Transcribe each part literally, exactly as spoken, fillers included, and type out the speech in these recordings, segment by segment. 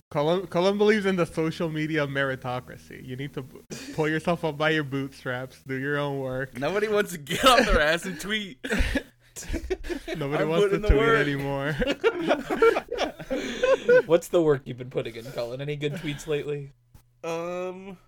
Cullen, Cullen believes in the social media meritocracy. You need to b- pull yourself up by your bootstraps, do your own work. Nobody wants to get off their ass and tweet. Nobody I'm wants to putting the tweet work. anymore. What's the work you've been putting in, Cullen? Any good tweets lately? Um.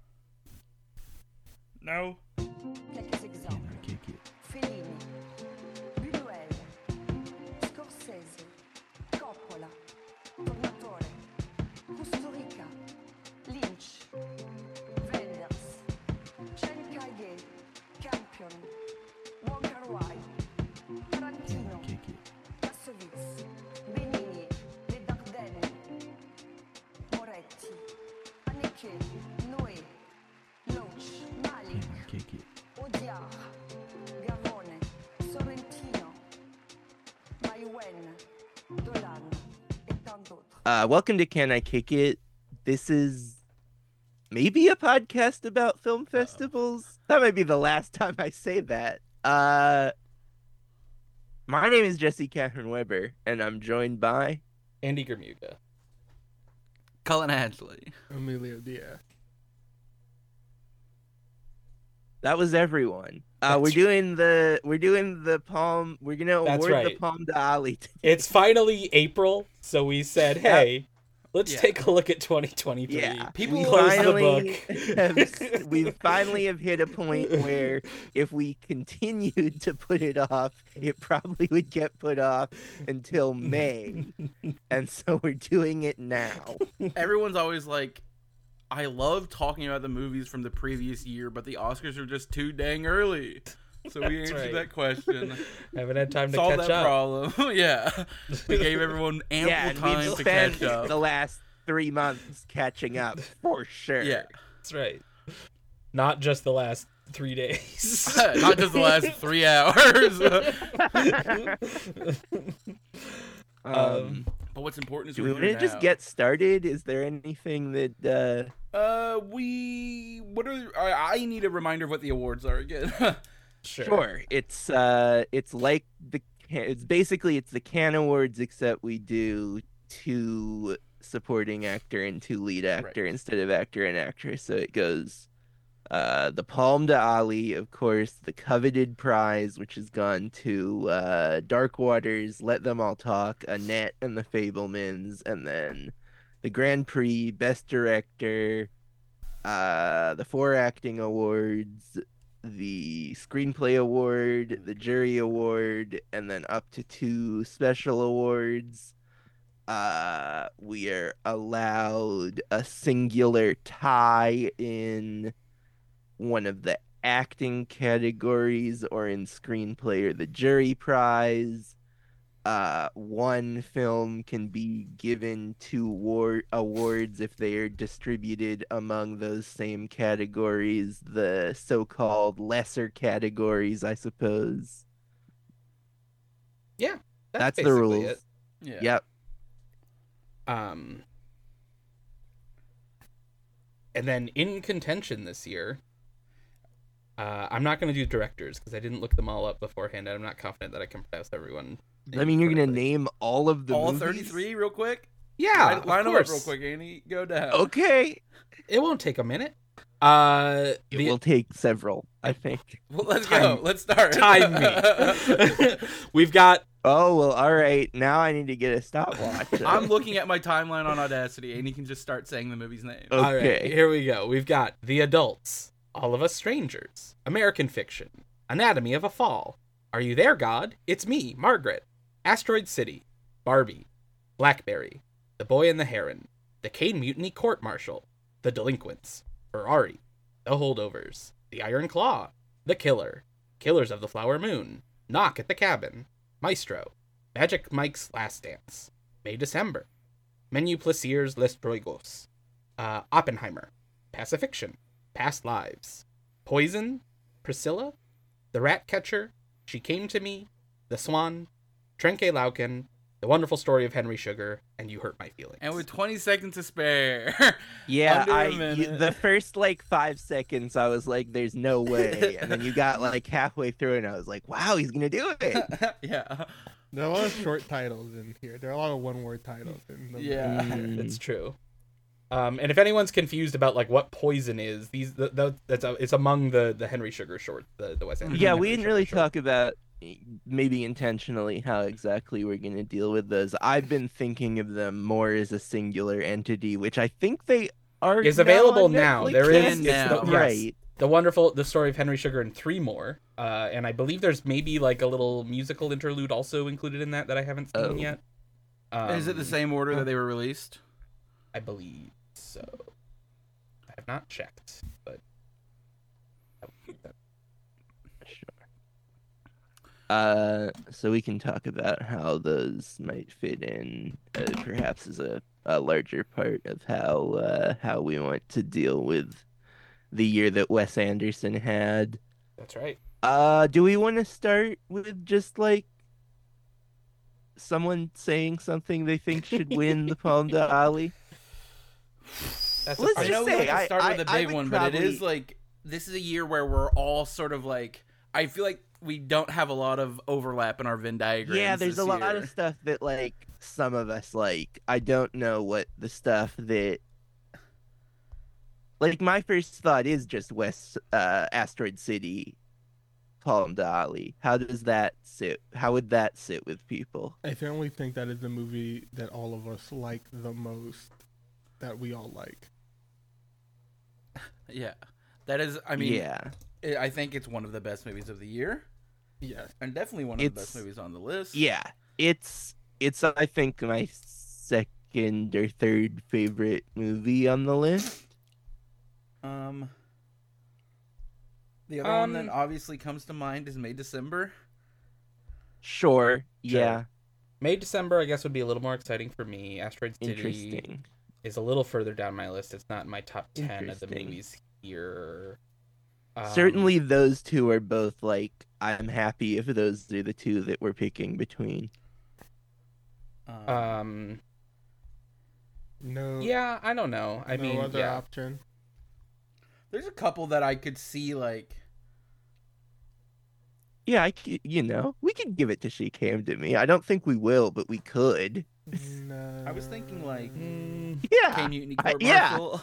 No. Quelques exemples. Fellini, Buñuel, Scorsese, Coppola, Tornatore, Kusturica, Lynch, Wenders, Chen Kaye, Campion, Wong Kar-wai, Tarantino, Kassovitz, Benigni, Les Dardenne, Moretti, Haneke, Noé, Loach, Malik, Audiard, Garrone, Sorrentino, Maïwen, Dolan, et tant d'autres. Uh, welcome to Can I Kick It? This is maybe a podcast about film festivals. That might be the last time I say that. Uh, my name is Jesse Catherine Weber, and I'm joined by Andy Germuga. Cullen Hadley. Emilio Diaz. that was everyone. Uh, we're That's- doing the we're doing the palm. We're gonna That's award the right. palm to Ali. today. It's finally April, so we said, hey, let's Yeah. take a look at twenty twenty-three. Yeah, People we close the finally book. have, we finally have hit a point where if we continued to put it off, it probably would get put off until May, and so we're doing it now. Everyone's always like, I love talking about the movies from the previous year, but the Oscars are just too dang early. So we That's answered right. that question. Haven't had time to Solved catch that up. problem. Yeah. We gave everyone ample yeah, and time we've to spent catch up. the last three months catching up for sure. Yeah. That's right. Not just the last three days. Not just the last three hours. Um, Um, but what's important is do we're we want here to just now. get started? Is there anything that? Uh... Uh, we. What are. I, I need a reminder of what the awards are again. Sure. Sure. It's uh it's like the it's basically it's the Cannes Awards except we do two supporting actor and two lead actor instead of actor and actress. So it goes uh the Palme to Ali, of course, the coveted prize which has gone to uh Dark Waters, Let Them All Talk, Annette and the Fablemans, and then the Grand Prix, Best Director, uh the four acting awards, the screenplay award, the jury award, and then up to two special awards. Uh, we are allowed a singular tie in one of the acting categories or in screenplay or the jury prize. Uh, one film can be given two war- awards if they are distributed among those same categories, the so-called lesser categories, I suppose. Yeah. That's, the basically rules. it. Yeah. Yep. Um, and then in contention this year, uh, I'm not going to do directors because I didn't look them all up beforehand. And I'm not confident that I can pronounce everyone. I mean, you're gonna correctly. name all of the All movies? thirty-three, real quick. Yeah, line, of line them up course. real quick, Andy. Go down. Okay. It won't take a minute. Uh, It the will take several, I think. Well, let's Time- go. Let's start. time me. We've got Oh, well, all right. Now I need to get a stopwatch. I'm looking at my timeline on Audacity, and you can just start saying the movie's name. Oh. All right, Okay. here we go. We've got The Adults, All of Us Strangers, American Fiction, Anatomy of a Fall, Are You There, God? It's Me, Margaret, Asteroid City, Barbie, Blackberry, The Boy and the Heron, The Caine Mutiny Court Martial, The Delinquents, Ferrari, The Holdovers, The Iron Claw, The Killer, Killers of the Flower Moon, Knock at the Cabin, Maestro, Magic Mike's Last Dance, May December, Menu Plaisirs Les Droigos, uh, Oppenheimer, Pacifiction, Past Lives, Poison, Priscilla, The Rat Catcher, She Came to Me, The Swan, Trenke Lauken, The Wonderful Story of Henry Sugar, and You Hurt My Feelings. And with twenty seconds to spare. Yeah, Under a I you- minute. the first like five seconds, I was like, "There's no way," and then you got like halfway through, and I was like, "Wow, he's gonna do it!" yeah. There are a lot of short titles in here. There are a lot of one-word titles in the Yeah. Mm. It's true. Um, and if anyone's confused about like what Poison is, these the, the, that's a, it's among the the Henry Sugar short, the the Wes Anderson. Yeah, Henry we didn't Sugar really short. talk about eh, maybe intentionally how exactly we're going to deal with those. I've been thinking of them more as a singular entity, which I think they are Is now available on now. Netflix. There is Can it's now. the, yes, Right. the wonderful the story of Henry Sugar and three more. Uh, and I believe there's maybe like a little musical interlude also included in that that I haven't seen Oh. yet. Um, Is it the same order that they were released? I believe so. I have not checked, but I believe that- Sure. Uh, so we can talk about how those might fit in, uh, perhaps as a, a larger part of how uh, how we want to deal with the year that Wes Anderson had. that's right. Uh, do we want to start with just like someone saying something they think should win the Palme d'Ali? That's Let's a I just know we say, have to I- start with a I- I big would one, but it is probably- like this is a year where we're all sort of like. I feel like we don't have a lot of overlap in our Venn diagrams. Yeah, there's this a lot year. of stuff that like some of us like. I don't know what the stuff that like my first thought is just West uh Asteroid City, Palme d'Ali. How does that sit? How would that sit with people? I certainly think that is the movie that all of us like the most, that we all like. Yeah, that is. I mean, yeah, I I think it's one of the best movies of the year, Yes. and definitely one of the It's- best movies on the list. yeah. It's it's I think my second or third favorite movie on the list. Um. The other one Um, that obviously comes to mind is May December. Sure. Yeah. May December, I guess, would be a little more exciting for me. Asteroid City Interesting. is a little further down my list. It's not in my top ten of the Interesting. movies here. Um, Certainly, those two are both like I'm happy if those are the two that we're picking between. Um, Um. No. Yeah, I don't know. I no mean, other yeah. option. there's a couple that I could see like. Yeah, I c- you know, we could give it to She Came to Me. I don't think we will, but we could. No. I was thinking like Mm, Yeah, K Mutiny I- Court yeah. Martial.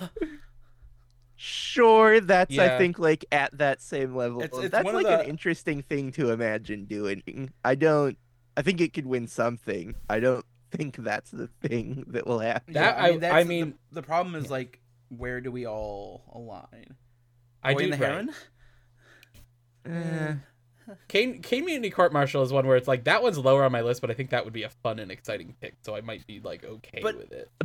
sure. That's I Yeah. think like at that same level. It's- it's That's one of like the- an interesting thing to imagine doing. I don't. I think it could win something. I don't think that's the thing that will happen. That- yeah, I mean, I- that's I the- mean- the, problem is like, where do we all align? I Boy do. and the right. Heron. Eh, K K Mutiny Court Martial is one where it's like that one's lower on my list, but I think that would be a fun and exciting pick, so I might be like okay But- with it.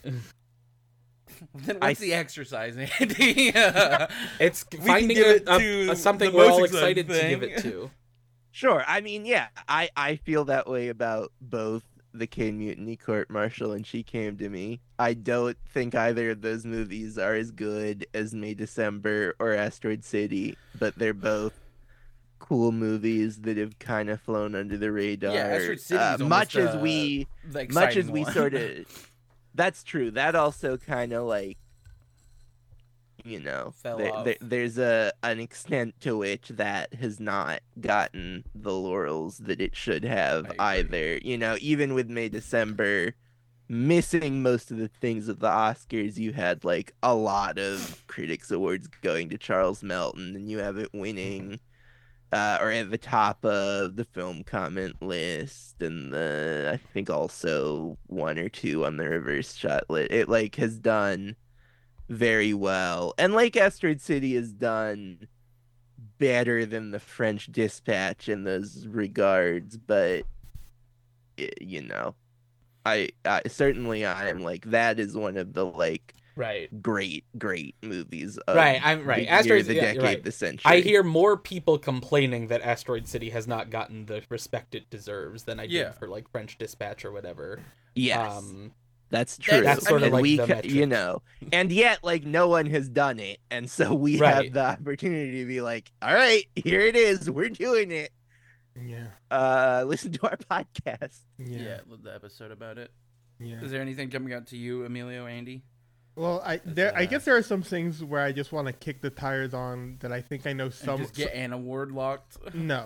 Then I what's the s- exercise, Andy? It's can finding give a, it a- to a something the we're most all exciting excited to give thing. it to. Sure. I mean, yeah, I I feel that way about both the Kane Mutiny Court Martial and She Came to Me. I don't think either of those movies are as good as May December or Asteroid City, but they're both cool movies that have kind of flown under the radar. Yeah, Asteroid City uh, is much almost, as uh, we The much as exciting we one. sort of that's true. That also kind of like you know Fell there, off. there- there's a an extent to which that has not gotten the laurels that it should have I either. You know, even with May December missing most of the things of the Oscars, you had like a lot of critics awards going to Charles Melton, and you have it winning uh, or at the top of the film comment list, and the I think also one or two on the reverse shot list. It like has done very well, and like Asteroid City has done better than the French Dispatch in those regards, but y- you know, I, I certainly I am like that is one of the like Right. great great movies of Right, I'm right. the year, Asteroid- the yeah, decade, you're right. the century. I hear more people complaining that Asteroid City has not gotten the respect it deserves than I did Yeah. for like French Dispatch or whatever. yes. Um, That's true. That's sort of and like we, the ca- metric. you know, and yet like no one has done it, and so we Right. have the opportunity to be like, all right, here it is, we're doing it. Yeah. Uh, listen to our podcast. Yeah. Yeah, love the episode about it. Yeah. Is there anything coming out to you, Emilio, Andy? Well, I there I guess there are some things where I just want to kick the tires on that I think I know And some. just get an award locked. No,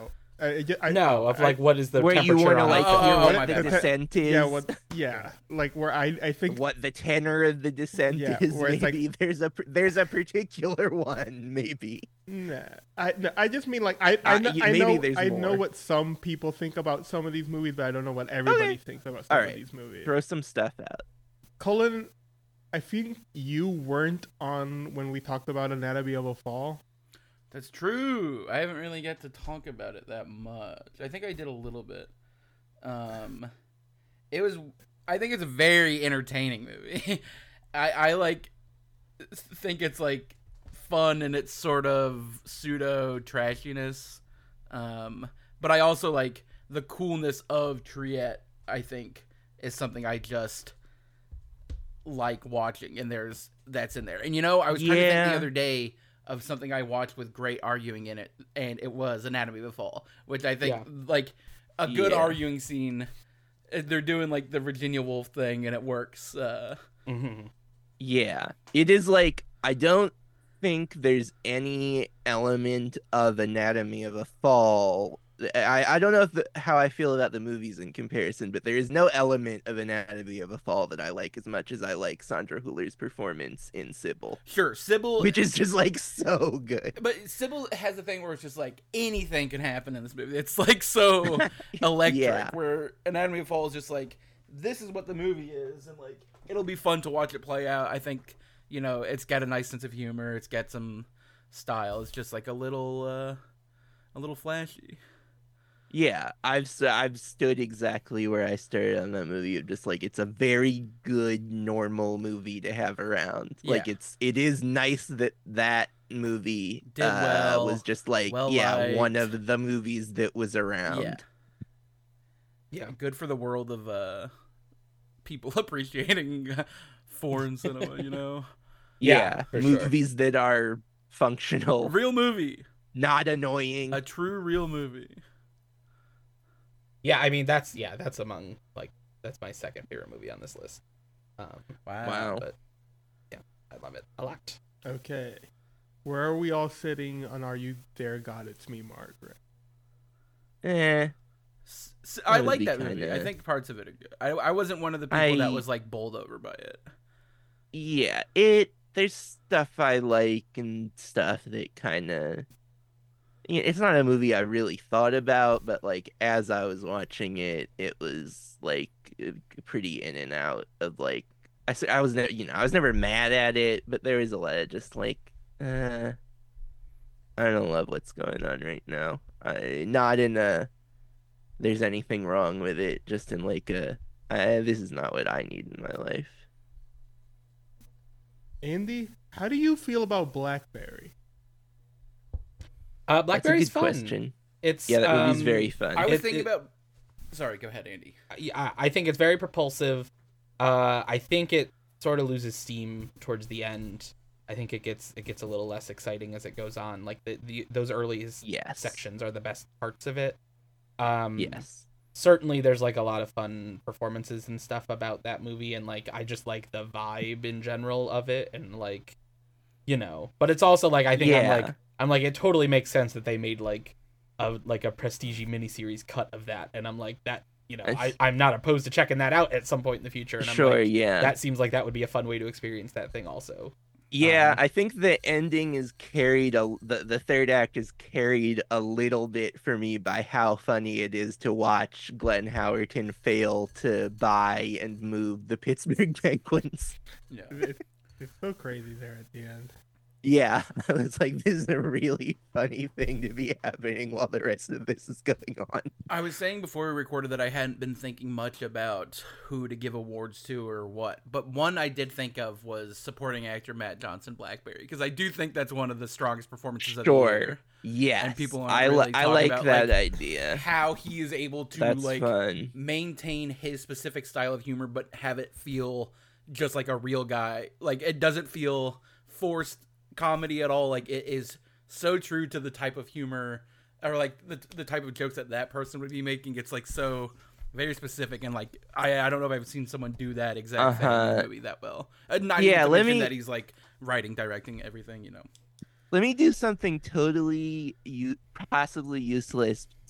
I, ju- I, No, of I- like what is the Where you temperature want to on like Oh, hear oh, what my the bad. descent is. yeah, what, yeah, like where I, I think what the tenor of the descent Yeah, is. where it's like- Maybe there's a there's a particular one. Maybe. Nah, I no, I just mean like I I, Uh, know, y- I maybe know there's I know more. what some people think about some of these movies, but I don't know what everybody Okay. thinks about some All of right. these movies. Throw some stuff out. Cullen, I think you weren't on when we talked about Anatomy of a Fall. That's true. I haven't really got to talk about it that much. I think I did a little bit. Um, it was. I think it's a very entertaining movie. I I like think it's like fun and it's sort of pseudo trashiness. Um, but I also like the coolness of Triet. I think is something I just like watching, and there's that's in there. And you know, I was trying to think Yeah. the other day of something I watched with great arguing in it, and it was Anatomy of a Fall, which I think Yeah. like a good Yeah. arguing scene. uh, They're doing like the Virginia Woolf thing, and it works. Uh, Mhm. Yeah, it is like I don't think there's any element of Anatomy of a Fall. I, I don't know if the, how I feel about the movies in comparison, but there is no element of Anatomy of a Fall that I like as much as I like Sandra Hüller's performance in Sybil, sure, Sybil. which is just like so good. But Sybil has a thing where it's just like anything can happen in this movie. It's like so electric. Yeah. Where Anatomy of a Fall is just like this is what the movie is, and like it'll be fun to watch it play out. I think you know it's got a nice sense of humor. It's got some style. It's just like a little, uh, a little flashy. Yeah, I've s- I've stood exactly where I started on that movie. Of just like it's a very good normal movie to have around. Like Yeah. it's it is nice that that movie Did uh, well, was just like well yeah one liked. of the movies that was around. Yeah. Yeah. Good for the world of uh, people appreciating foreign cinema. You know, Yeah, for sure. movies that are functional, real movie, not annoying. a true real movie. Yeah, I mean that's yeah, that's among like that's my second favorite movie on this list. Um, Wow. Wow. but yeah, I love it a lot. Okay, where are we all sitting on Are You There, God? It's Me, Margaret. Eh, S- s- I That would like be that movie. I kinda- think parts of it are good. I I wasn't one of the people that I- was like bowled over by it. yeah, it. There's stuff I like and stuff that kind of. It's not a movie I really thought about, but like as I was watching it, it was like uh, pretty in and out of like I s- I was never you know I was never mad at it, but there was a lot of just like uh, I don't love what's going on right now. I not in a there's anything wrong with it, just in like a uh, this is not what I need in my life. Andy, how do you feel about Blackberry? Uh, That's a Blackberry's good fun. question. It's Yeah, that movie's um, very fun. I was It- thinking it- about. Sorry, go ahead, Andy. yeah, I think it's very propulsive. Uh, I think it sort of loses steam towards the end. I think it gets it gets a little less exciting as it goes on. Like the, the those early s- Yes. sections are the best parts of it. Um, Yes. certainly there's like a lot of fun performances and stuff about that movie, and like I just like the vibe in general of it, and like you know. But it's also like I think I'm Yeah. like I'm like it totally makes sense that they made like a like a prestige miniseries cut of that, and I'm like that. You know, I, It's- I'm not opposed to checking that out at some point in the future. And I'm Sure, like, yeah. that seems like that would be a fun way to experience that thing also. Yeah, um, I think the ending is carried a the, the third act is carried a little bit for me by how funny it is to watch Glenn Howerton fail to buy and move the Pittsburgh Penguins. Yeah. It's, it's so crazy there at the end. Yeah, I was like, this is a really funny thing to be happening while the rest of this is going on. I was saying before we recorded that I hadn't been thinking much about who to give awards to or what, but one I did think of was supporting actor Matt Johnson Blackberry, because I do think that's one of the strongest performances of the Sure. year. Yes, And people aren't I, really li- I talking like about, that like, idea. How he is able to That's like fun. maintain his specific style of humor, but have it feel just like a real guy. Like it doesn't feel forced comedy at all. Like it is so true to the type of humor or like the the type of jokes that that person would be making. It's like so very specific, and like I I don't know if I've seen someone do that exact thing in Uh-huh. a movie that well. Uh, not Yeah, even to let mention me- that he's like writing, directing, everything. You know. Let me do something totally u- possibly useless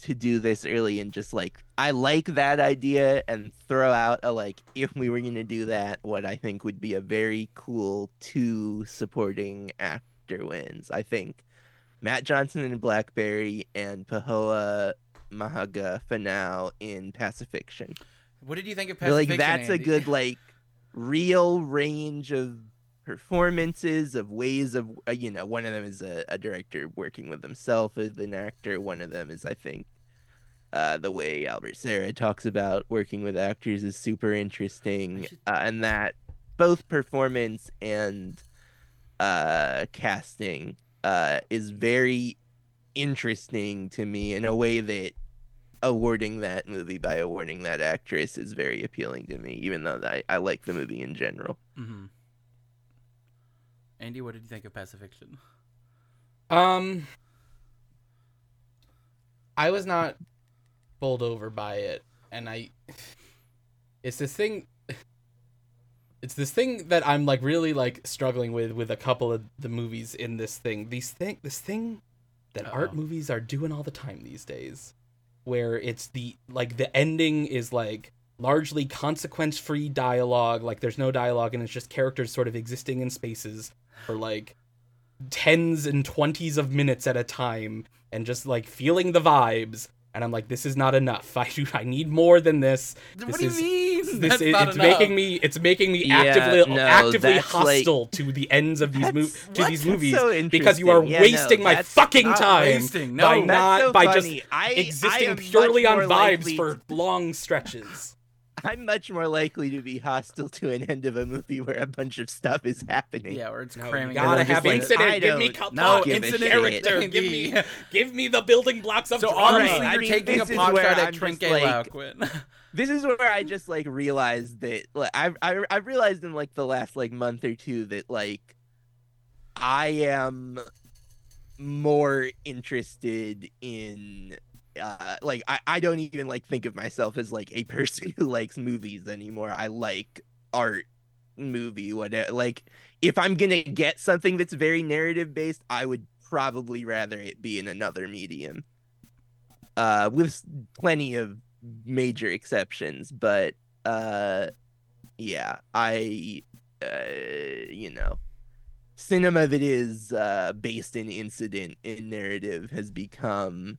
to do this early and just like I like that idea and throw out a like if we were gonna do that, what I think would be a very cool two supporting actor wins. I think Matt Johnson in Blackberry and Pahoa Mahaga Fanau in Pacifiction. What did you think of I feel Pacifiction? like that's Andy? a good like real range of performances, of ways of uh, you know, one of them is a, a director working with himself as an actor. One of them is, I think, uh, the way Albert Serra talks about working with actors is super interesting, should... uh, and that both performance and uh, casting uh, is very interesting to me in a way that awarding that movie by awarding that actress is very appealing to me, even though I, I like the movie in general. Mm-hmm. Andy, what did you think of Pacifiction? Um, I was not bowled over by it, and I, it's this thing, it's this thing that I'm like really like struggling with with a couple of the movies in this thing. These thing, this thing that Uh-oh. art movies are doing all the time these days, where it's the like the ending is like largely consequence-free dialogue, like there's no dialogue and it's just characters sort of existing in spaces for like tens and twenties of minutes at a time and just like feeling the vibes, and I'm like, this is not enough. I do I need more than this. What This do you is- mean? This That's is, not it's enough. making me it's making me Yeah, actively no, actively that's, like- hostile to the ends of these That's- movies to what? these That's movies so because you are interesting. Yeah, no, wasting my that's fucking not time wasting. No, by that's not so by funny. just I, I existing am purely much on more vibes likely for to- long stretches. I'm much more likely to be hostile to an end of a movie where a bunch of stuff is happening. Yeah, where it's No, cramming. you gotta in. have like, incident. I Give me don't cut No, give a incident shit. character. Give me, give me the building blocks of So drama. obviously Right, I you're mean, taking a this is pot where shot at I'm just Trinke like- Lauquin. This is where I just like realized that like I've I, I've realized in like the last like month or two that like I am more interested in uh like I, I don't even like think of myself as like a person who likes movies anymore. I like art movie whatever. Like if I'm gonna get something that's very narrative based, I would probably rather it be in another medium. Uh with plenty of major exceptions, but uh yeah, I uh you know, cinema that is uh based in incident in narrative has become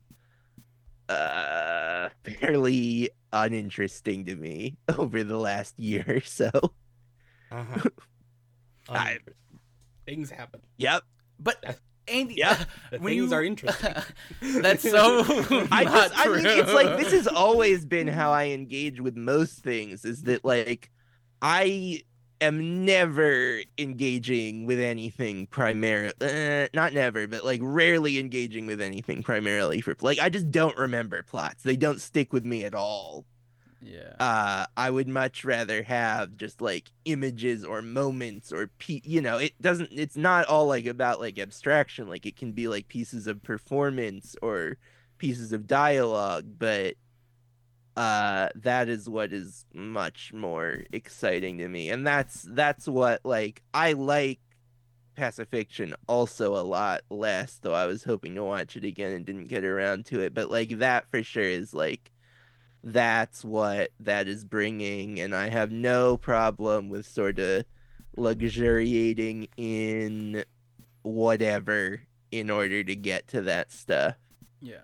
uh fairly uninteresting to me over the last year or so. Uh-huh. Um, I- things happen. Yep. But Andy, Yep. The when things you- are interesting. That's so I not just I mean it's like this true. has always been how I engage with most things, is that like I am never engaging with anything primarily uh, not never, but like rarely engaging with anything primarily for like I just don't remember plots. They don't stick with me at all. Yeah. Uh I would much rather have just like images or moments or pe- you know, it doesn't it's not all like about like abstraction. Like it can be like pieces of performance or pieces of dialogue, but uh that is what is much more exciting to me. And that's that's what like I like Pacifiction also a lot less, though I was hoping to watch it again and didn't get around to it. But like that for sure is like that's what that is bringing, and I have no problem with sort of luxuriating in whatever in order to get to that stuff. Yeah.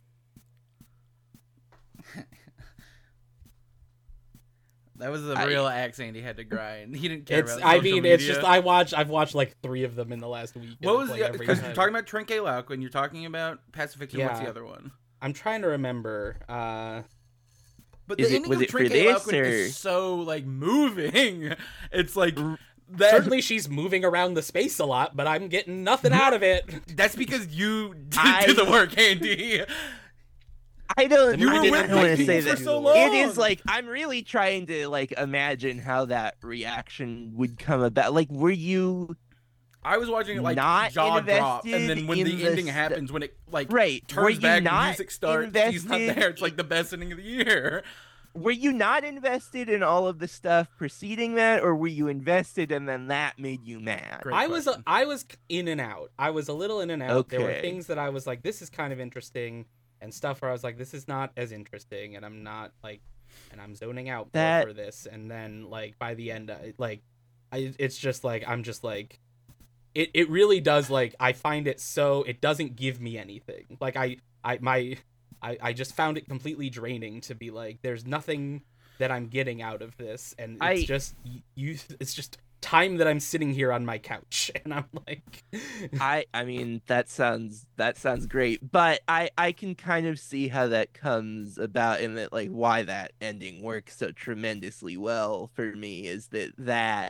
That was the I- real axe Andy had to grind. He didn't care It's. about I social mean, it's media. just. I watch. I've watched like three of them in the last week. and What it's, was like, the every because you're time. talking about Trinke Lauquin, you're talking about Pacifiction. What's the Yeah. other one? I'm trying to remember. Uh, But Is the it- ending was of it for Trinke this, Lauquin or- is so like moving. It's like that. certainly, she's moving around the space a lot, but I'm getting nothing out of it. That's because you did I- do the work, Andy. I don't. You I were didn't with want to people say for that. so It long. is like I'm really trying to like imagine how that reaction would come about. Like, were you I was watching it like Not jaw drop, and invested then when in the the ending st- happens, when it like right? were turns you back, not music starts, he's not invested there. It's like the best ending of the year. Were you not invested in all of the stuff preceding that, or were you invested and then that made you mad? Great I was. question. I was in and out. I was a little in and out. There were Okay. things that I was like, "This is kind of interesting," and stuff where I was like, this is not as interesting, and I'm not like, and I'm zoning out That- more for this, and then like by the end, I, like, I it's just like I'm just like, it it really does like I find it so it doesn't give me anything. Like I I my I I just found it completely draining to be like, there's nothing that I'm getting out of this, and it's I- just you. It's just time that I'm sitting here on my couch, and I'm like, I I mean that sounds that sounds great, but I I can kind of see how that comes about, and that like why that ending works so tremendously well for me is that that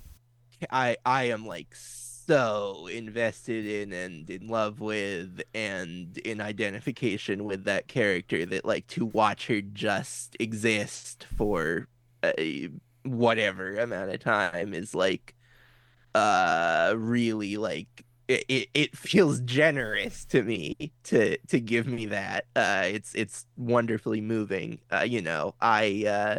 I I am like so invested in and in love with and in identification with that character that like to watch her just exist for a whatever amount of time is like uh really like it, it, it feels generous to me to to give me that. Uh it's it's wonderfully moving. Uh you know, I uh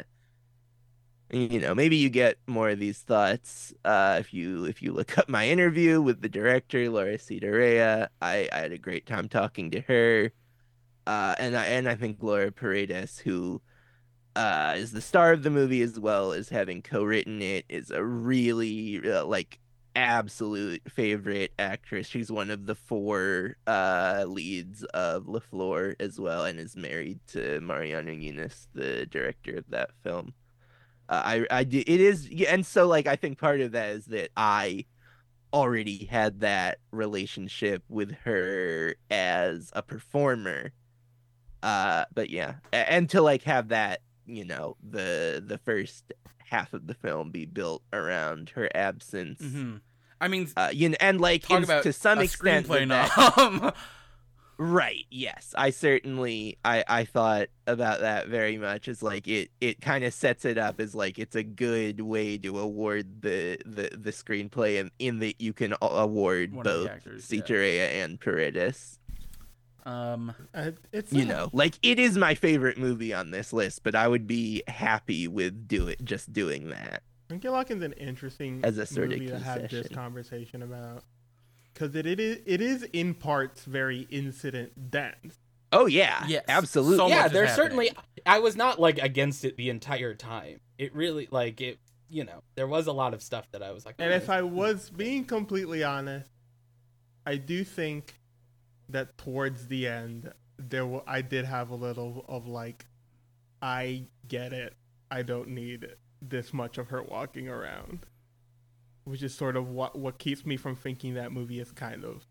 you know, maybe you get more of these thoughts uh if you if you look up my interview with the director Laura Ciderea. I I had a great time talking to her. Uh and I and I think Laura Paredes, who uh is the star of the movie as well as having co-written it, is a really uh, like absolute favorite actress. She's one of the four uh leads of La Flor as well, and is married to Mariano Yunes, the director of that film. uh, I I do, it is yeah, and so like I think part of that is that I already had that relationship with her as a performer. Uh but yeah, a- and to like have that, you know, the the first half of the film be built around her absence. Mm-hmm. I mean, Uh, you know, and like talk in- about to some a extent, screenplay with that- nom. right? Yes, I certainly I I thought about that very much as like it it kind of sets it up as like it's a good way to award the the the screenplay, and in that you can a- award One of the both actors, yeah. Cicerea and Paredes. um, Uh, it's You a- know, like it is my favorite movie on this list, but I would be happy with do it just doing that. Get Lock is an interesting As a sort of movie to have this concession. conversation about, because it, it is it is in parts very incident dense. Oh yeah, Yes. absolutely. So yeah, much is there's happening. certainly. I was not like against it the entire time. It really like it. You know, there was a lot of stuff that I was like. And oh, if I was being completely honest, I do think that towards the end, there w- I did have a little of like, I get it. I don't need this much of her walking around, which is sort of what what keeps me from thinking that movie is kind of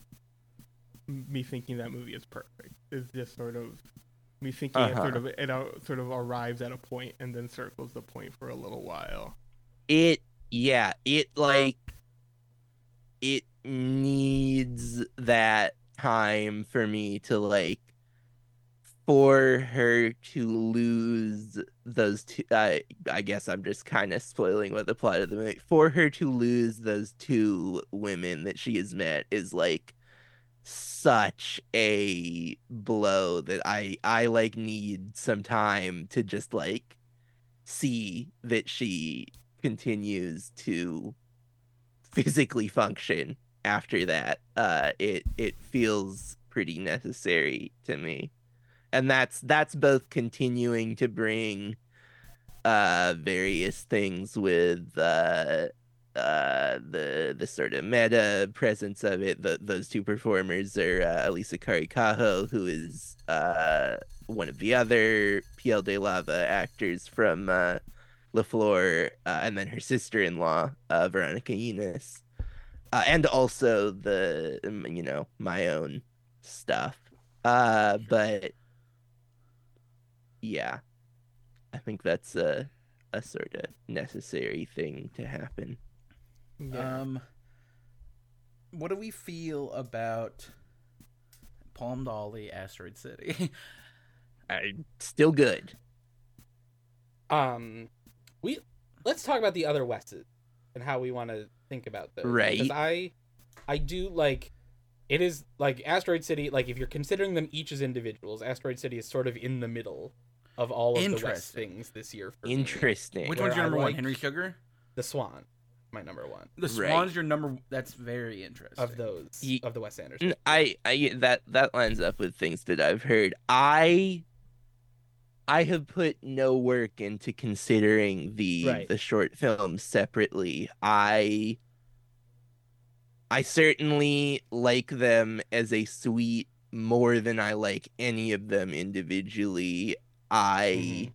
me thinking that movie is perfect. Is just sort of me thinking it sort Uh-huh. of it uh, sort of arrives at a point and then circles the point for a little while. It yeah, it like it needs that time for me to like for her to lose those two. I I guess I'm just kind of spoiling what the plot of the movie. For her to lose those two women that she has met is like such a blow that I I like need some time to just like see that she continues to physically function after that. Uh it it feels pretty necessary to me. And that's that's both continuing to bring uh various things with uh uh the the sort of meta presence of it. The, those two performers are uh, Elisa Caricajo, who is uh one of the other Piel de Lava actors from uh La Flor, uh, and then her sister-in-law, uh, Veronica Yunes, uh, and also the um, you know, my own stuff. Uh, but yeah, I think that's a a sort of necessary thing to happen. Yeah. Um, what do we feel about Palm Dolly, Asteroid City? I still good. Um, we let's talk about the other Wests and how we want to think about those. Right. Because I, I do like. It is like Asteroid City. Like if you're considering them each as individuals, Asteroid City is sort of in the middle of all of the West Interesting. things this year. For me. Interesting. Which Where one's your I number one? like- Henry Sugar? The Swan. my number one The Right. Swan's your number. That's very interesting. of those Ye- of the Wes Anderson. N- I, I that that lines up with things that I've heard. I I have put no work into considering the Right. the short films separately. I I certainly like them as a suite more than I like any of them individually. I Mhm.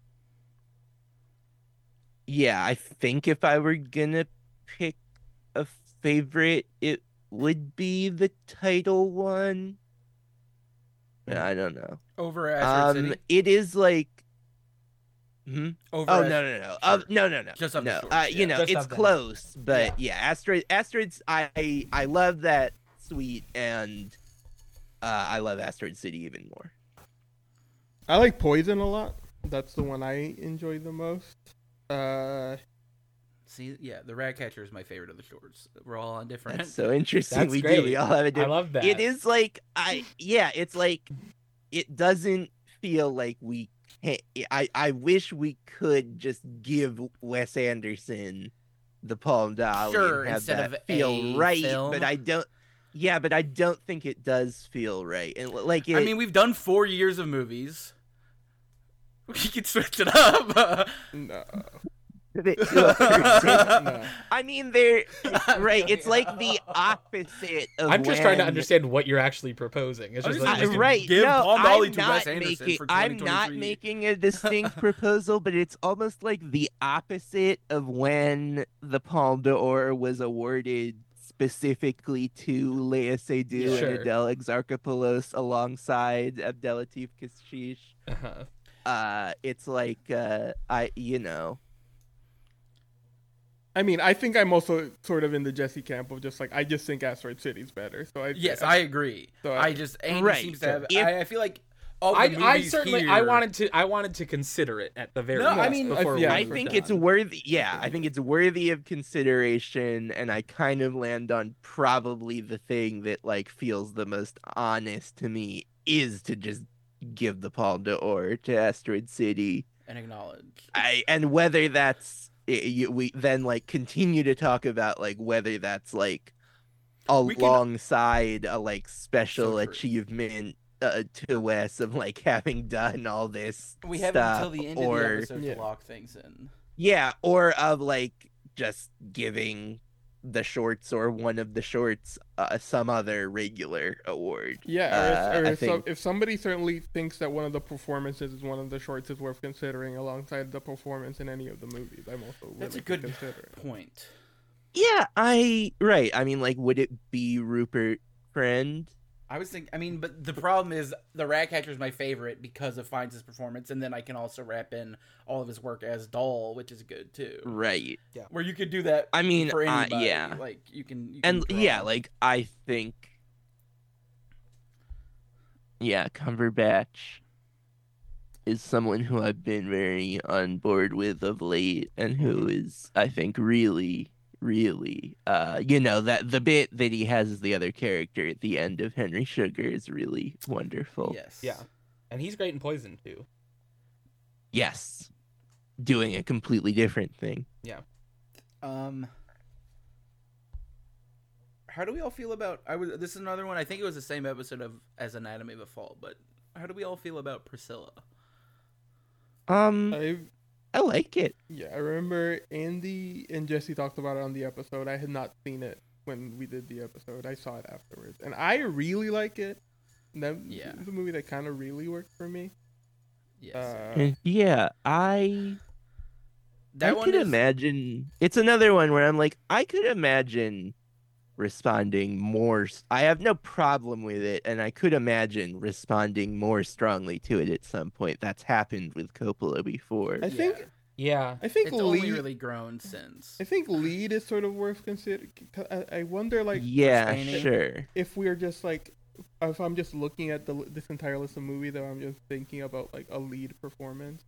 Yeah, I think if I were gonna pick a favorite, it would be the title one. But I don't know. over Asteroid Um, City. it is like. Hmm? Over. Oh Ast- no no no! Uh, Sure. no no no! Just of the no. shorts, uh, yeah. you know, Just it's of them. close, but yeah, asteroid asteroids. I I, I love that suite, and uh, I love Asteroid City even more. I like Poison a lot. That's the one I enjoy the most. Uh, See, yeah, the Ratcatcher is my favorite of the shorts. We're all on different. That's so interesting. That's we great. do. We all have a I different. love that. It is like I yeah. It's like it doesn't feel like we. Can't, I I wish we could just give Wes Anderson the Palm Dolly Sure, and have instead that of feel a right, film. but I don't. Yeah, but I don't think it does feel right. And like it, I mean, we've done four years of movies. We could switch it up. no. I mean, they're right. It's like the opposite of. I'm just trying to when- understand what you're actually proposing. It's I'm just just- like, I- just to right. give no, Palm Dolly I'm to not Wes Anderson making, for I'm not twenty twenty-three. making a distinct proposal, but it's almost like the opposite of when the Palme d'Or was awarded specifically to Lea Seydoux Sure. and Adele Exarchopoulos alongside Abdelatif Kechiche. uh-huh. Uh, it's like uh, I, you know, I mean, I think I'm also sort of in the Jesse camp of just like I just think Asteroid City's better. So I Yes, I agree. So I- I just Andy Right, seems so to have. if- I, I feel like all the I, movies I certainly here, I wanted to I wanted to consider it at the very No, I least mean, before I- yeah, we I were think done. it's worthy. Yeah, I think it's worthy of consideration, and I kind of land on probably the thing that like feels the most honest to me is to just give the Palme d'Or to Asteroid City. and acknowledge. I and whether that's i- you, we then like continue to talk about like whether that's like We can- alongside a like special So true. achievement uh, to Wes of like having done all this We have stuff, until the end or of the episode Yeah. to lock things in. yeah, or of like just giving the shorts or one of the shorts uh, some other regular award. Yeah, Uh, or, if, or I if, so, think- if somebody certainly thinks that one of the performances is one of the shorts is worth considering alongside the performance in any of the movies, I'm also willing That's a to good consider it. point. Yeah, I right. I mean, like, would it be Rupert Friend? I was thinking. I mean, but the problem is the Ratcatcher is my favorite because of Fiennes' performance, and then I can also wrap in all of his work as Doll, which is good too. Right. Where you could do that. I mean, for uh, anybody. yeah. Like you can. You can And draw. yeah, like I think, yeah, Cumberbatch is someone who I've been very on board with of late, and who is, I think, really, really, uh, you know, that the bit that he has as the other character at the end of Henry Sugar is really wonderful. Yes. Yeah, and he's great in Poison too. Yes, doing a completely different thing. Um. How do we all feel about? I was. This is another one. I think it was the same episode of as Anatomy of a Fall. But how do we all feel about Priscilla? Um, I I like it. yeah, I remember Andy and Jesse talked about it on the episode. I had not seen it when we did the episode. I saw it afterwards, and I really like it. That Yeah. was a movie that kind of really worked for me. Yes. Uh, Yeah, I that I one could is. imagine. It's another one where I'm like, I could imagine responding more. s- I have no problem with it, and I could imagine responding more strongly to it at some point. That's happened with Coppola before. I think Yeah. Yeah, I think It's lead. only really grown since. I think lead is sort of worth considering. I, I wonder, like, yeah, sustaining. sure. if we're just like, if I'm just looking at the this entire list of movies, though, I'm just thinking about like a lead performance.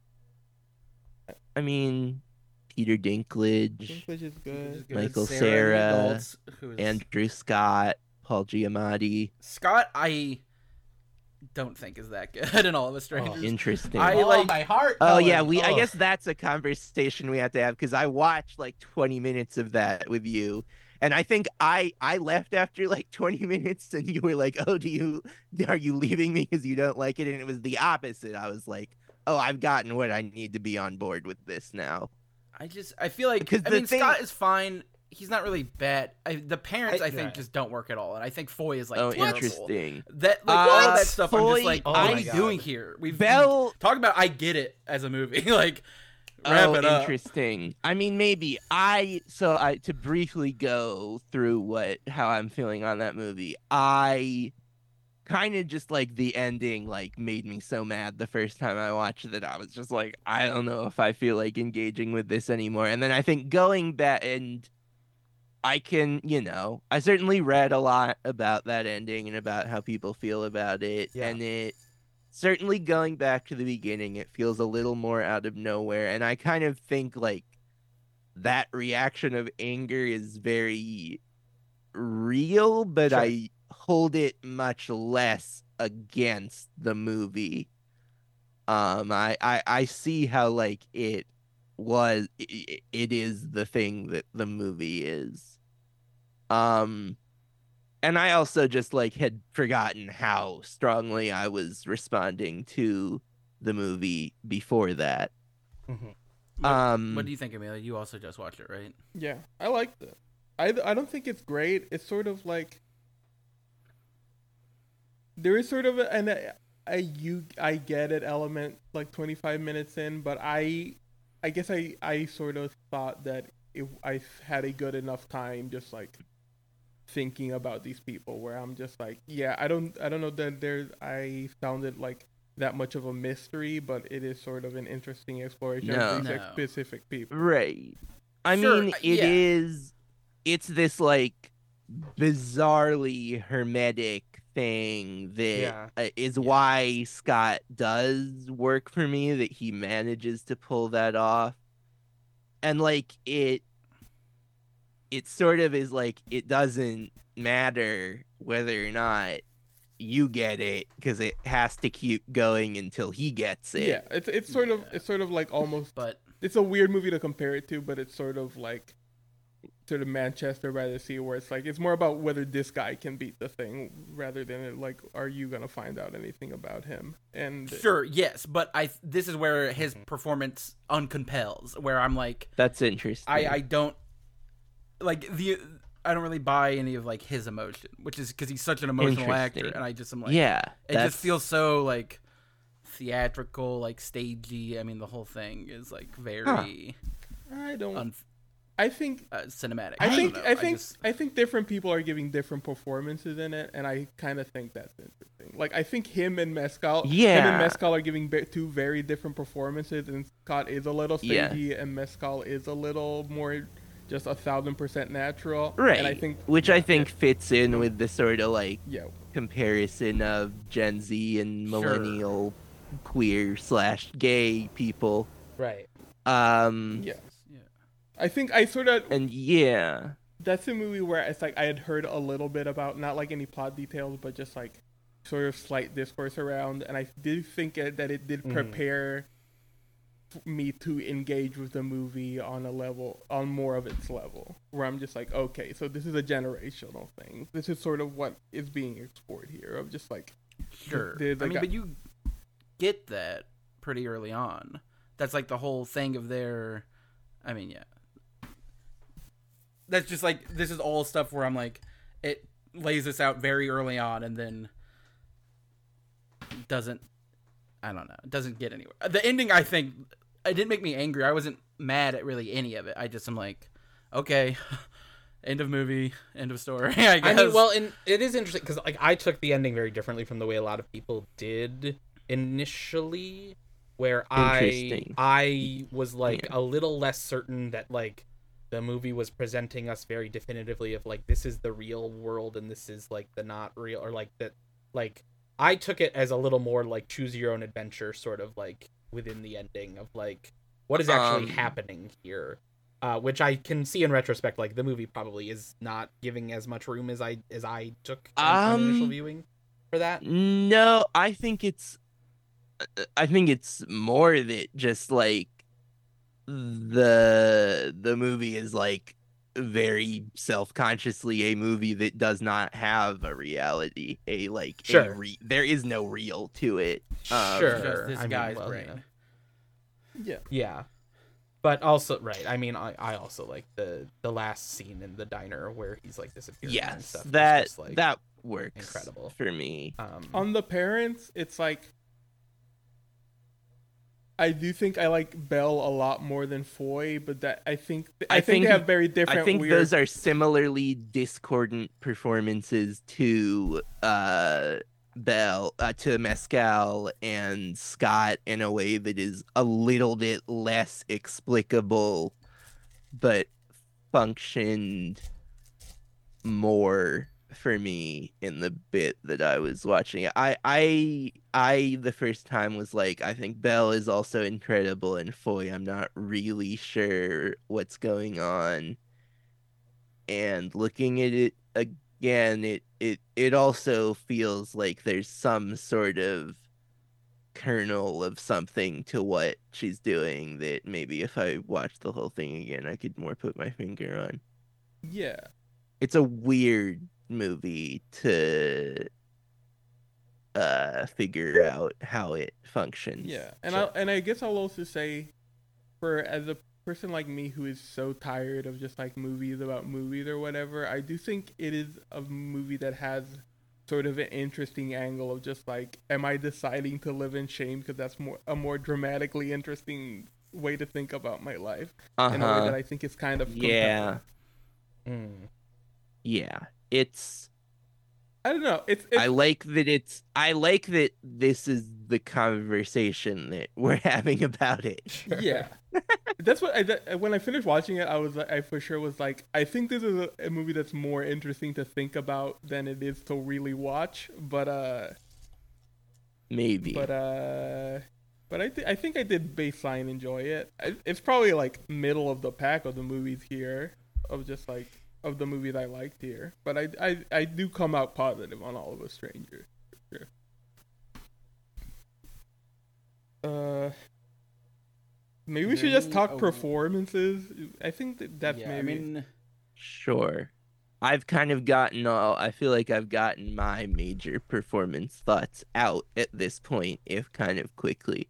I mean, Peter Dinklage, Dinklage is good. Good. Michael Sarah Cera, Adults, who is- Andrew Scott, Paul Giamatti. Scott, I don't think is that good in All of Us Strangers. Interesting. I oh, like- my heart. Oh Ellen. yeah, we. I Oh. guess that's a conversation we have to have because I watched like twenty minutes of that with you, and I think I I left after like twenty minutes, and you were like, "Oh, do you are you leaving me because you don't like it?" And it was the opposite. I was like, "Oh, I've gotten what I need to be on board with this now." I just I feel like Because I the mean thing- Scott is fine. He's not really bad. I, the parents I- I, think right. just don't work at all, and I think Foy is like Oh, terrible. interesting. That like Uh, all that stuff. I'm Foy- just like, Oh what my are you God. doing here? We've Belle- talk about. I get it as a movie. like wrap oh, it up. interesting. I mean, maybe I. So I to briefly go through what how I'm feeling on that movie. I kind of just like the ending like made me so mad the first time I watched it that I was just like, I don't know if I feel like engaging with this anymore. And then I think going back and I can, you know, I certainly read a lot about that ending and about how people feel about it. Yeah. And it certainly going back to the beginning, it feels a little more out of nowhere. And I kind of think like that reaction of anger is very real, but Sure. I hold it much less against the movie. Um, I, I, I see how like it was, it, it is the thing that the movie is. Um, and I also just like had forgotten how strongly I was responding to the movie before that. Mhm. What, Um, what do you think, Amelia? You also just watched it, right? Yeah, I liked it. I, I don't think it's great. It's sort of like there is sort of a, an a, a you I get it element like twenty-five minutes in, but I I guess I I sort of thought that it, I had a good enough time just like thinking about these people where I'm just like, yeah, I don't I don't know that there I found it like that much of a mystery, but it is sort of an interesting exploration No. of these like, No. specific people. Right. I Sure, mean, uh, it yeah. is. It's this like bizarrely hermetic thing that Yeah. uh, is why Scott does work for me. That he manages to pull that off, and like it, it sort of is like it doesn't matter whether or not you get it because it has to keep going until he gets it. Yeah, it's it's sort of it's sort of like almost But it's a weird movie to compare it to, but it's sort of like sort of Manchester by the Sea, where it's like it's more about whether this guy can beat the thing rather than it, like, are you gonna find out anything about him? And sure, yes, but I this is where his performance uncompels, where I'm like, That's interesting. I I don't like the I don't really buy any of like his emotion, which is because he's such an emotional actor, Interesting. and I just am like, yeah, it that's- just feels so like theatrical, like stagey. I mean, the whole thing is like very I don't. un- I think uh, cinematic. I don't think know, I think just- I think different people are giving different performances in it, and I kind of think that's interesting. Like I think him and Mescal, him Yeah. and Mescal are giving be- two very different performances, and Scott is a little Yeah. stagey, and Mescal is a little more just a thousand percent natural. right, And I think which I think fits in with the sort of like yeah, comparison of Gen Z and millennial queer slash gay people. Right. Um, yes. Yeah. I think I sort of and yeah, that's a movie where it's like I had heard a little bit about, not like any plot details, but just like sort of slight discourse around, and I did think it, that it did Mhm. prepare f- me to engage with the movie on a level, on more of its level, where I'm just like, okay, so this is a generational thing. This is sort of what is being explored here, of just like, Sure. the- the I mean, guy- but you get that pretty early on. That's like the whole thing of their. I mean, yeah. That's just like this is all stuff where I'm like, it lays this out very early on and then doesn't. I don't know. It doesn't get anywhere. The ending, I think, it didn't make me angry. I wasn't mad at really any of it. I just am like, okay, end of movie, end of story. I guess. I mean, well, and it is interesting because like I took the ending very differently from the way a lot of people did initially, where I Interesting. I was like Yeah. a little less certain that like the movie was presenting us very definitively of like this is the real world and this is like the not real, or like that like I took it as a little more like choose your own adventure sort of like within the ending of like what is actually Um, happening here. Uh, which I can see in retrospect, like the movie probably is not giving as much room as I as I took on, on initial Um, viewing. for that? No, I think it's I think it's more that just like the the movie is like very self-consciously a movie that does not have a reality, a like Sure. a re- there is no real to it. Um, Sure. Just this I mean, guy's well, you brain. know. Yeah. Yeah. But also, right, I mean, I, I also like the the last scene in the diner where he's like disappearing and Yes, stuff. It's that just, like, that works incredible. for me. um, On the parents, it's like I do think I like Belle a lot more than Foy, but that I think I, I think, think- they have very different. I think weird... those are similarly discordant performances to uh Bell, uh, to Mescal and Scott in a way that is a little bit less explicable, but functioned more for me in the bit that I was watching. I, I, I, the first time was like, I think Belle is also incredible, and Foy, I'm not really sure what's going on. And looking at it again, it, it, it also feels like there's some sort of kernel of something to what she's doing that maybe if I watched the whole thing again, I could more put my finger on. Yeah. It's a weird movie to uh figure out how it functions. Yeah, and Sure. I and I guess I'll also say, for as a person like me who is so tired of just like movies about movies or whatever, I do think it is a movie that has sort of an interesting angle of just like, am I deciding to live in shame because that's more a more dramatically interesting way to think about my life Uh-huh. in a way that I think is kind of Yeah. compelling. mm, Yeah. It's I don't know. It's, it's I like that it's I like that this is the conversation that we're having about it. Yeah, that's what I that, when I finished watching it, I was like, I for sure was like, I think this is a, a movie that's more interesting to think about than it is to really watch. But uh, Maybe. but uh, but I th- I think I did baseline enjoy it. I, it's probably like middle of the pack of the movies here, of just like of the movies I liked here. But I I, I do come out positive on All of Us Strangers. For sure. Uh. Maybe we Is should there just any- talk oh. performances. I think that that's yeah, maybe. I mean, Sure. I've kind of gotten all I feel like I've gotten my major performance thoughts out at this point, if kind of quickly.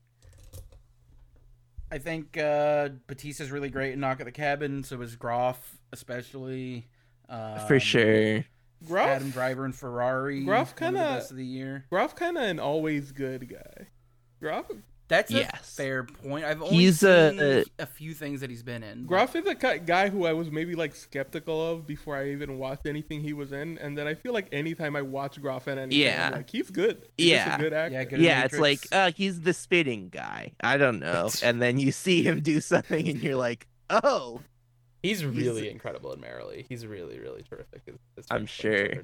I think uh, Batista's really great in Knock at the Cabin. So is Groff, especially. Um, For sure. Groff, Adam Driver and Ferrari. Groff one of the kinda- best of the year. Groff kind of an always good guy. Groff, That's a Yes. fair point. I've only He's seen a- a few things that he's been in. Groff is a ki- guy who I was maybe like skeptical of before I even watched anything he was in, and then I feel like anytime I watch Groff in anything, Yeah. I'm like he's good. He's just Yeah. a good actor. Yeah, good. in Yeah, it's like, Matrix. uh, he's the spitting guy. I don't know. And then you see him do something and you're like, oh, he's really incredible in Merrily. He's really, really terrific. as- as I'm Frank sure. Langford.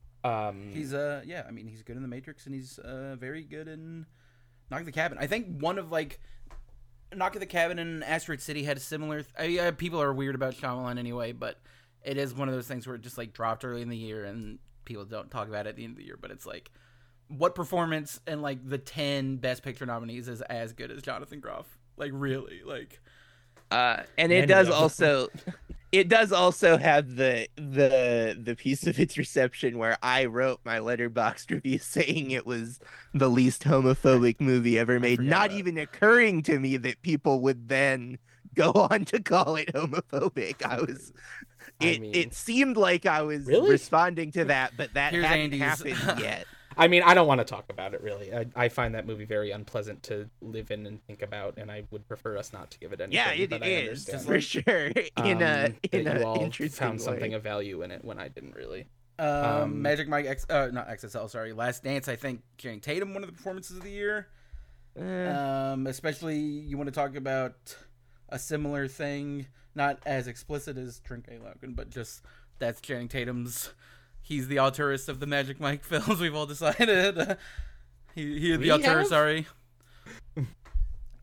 Um, He's uh yeah, I mean he's good in the Matrix and he's uh very good in Knock at the Cabin. I think one of like Knock at the Cabin and Asteroid City had a similar. Th- I, yeah, people are weird about Shyamalan anyway, but it is one of those things where it just like dropped early in the year and people don't talk about it at the end of the year. But it's like, what performance and like the ten Best Picture nominees is as good as Jonathan Groff? Like really, like Uh, and Many it does of them. also, it does also have the the the piece of its reception where I wrote my Letterboxd review saying it was the least homophobic movie ever made, forgot not that. even occurring to me that people would then go on to call it homophobic. I was, I it mean- it seemed like I was Really? responding to that, but that Here's hadn't Andy's. happened yet. I mean, I don't want to talk about it really. I, I find that movie very unpleasant to live in and think about, and I would prefer us not to give it anything. Yeah, it but I is understand for sure in a um, in that you a all interesting found something way. of value in it when I didn't really. um, Um, Magic Mike X, uh, not X S L, sorry, Last Dance. I think Channing Tatum, one of the performances of the year. Eh, Um, especially you want to talk about a similar thing, not as explicit as Drink A Logan, but just that's Channing Tatum's. He's the auteurist of the Magic Mike films. We've all decided. he he the We auteur. have? Sorry.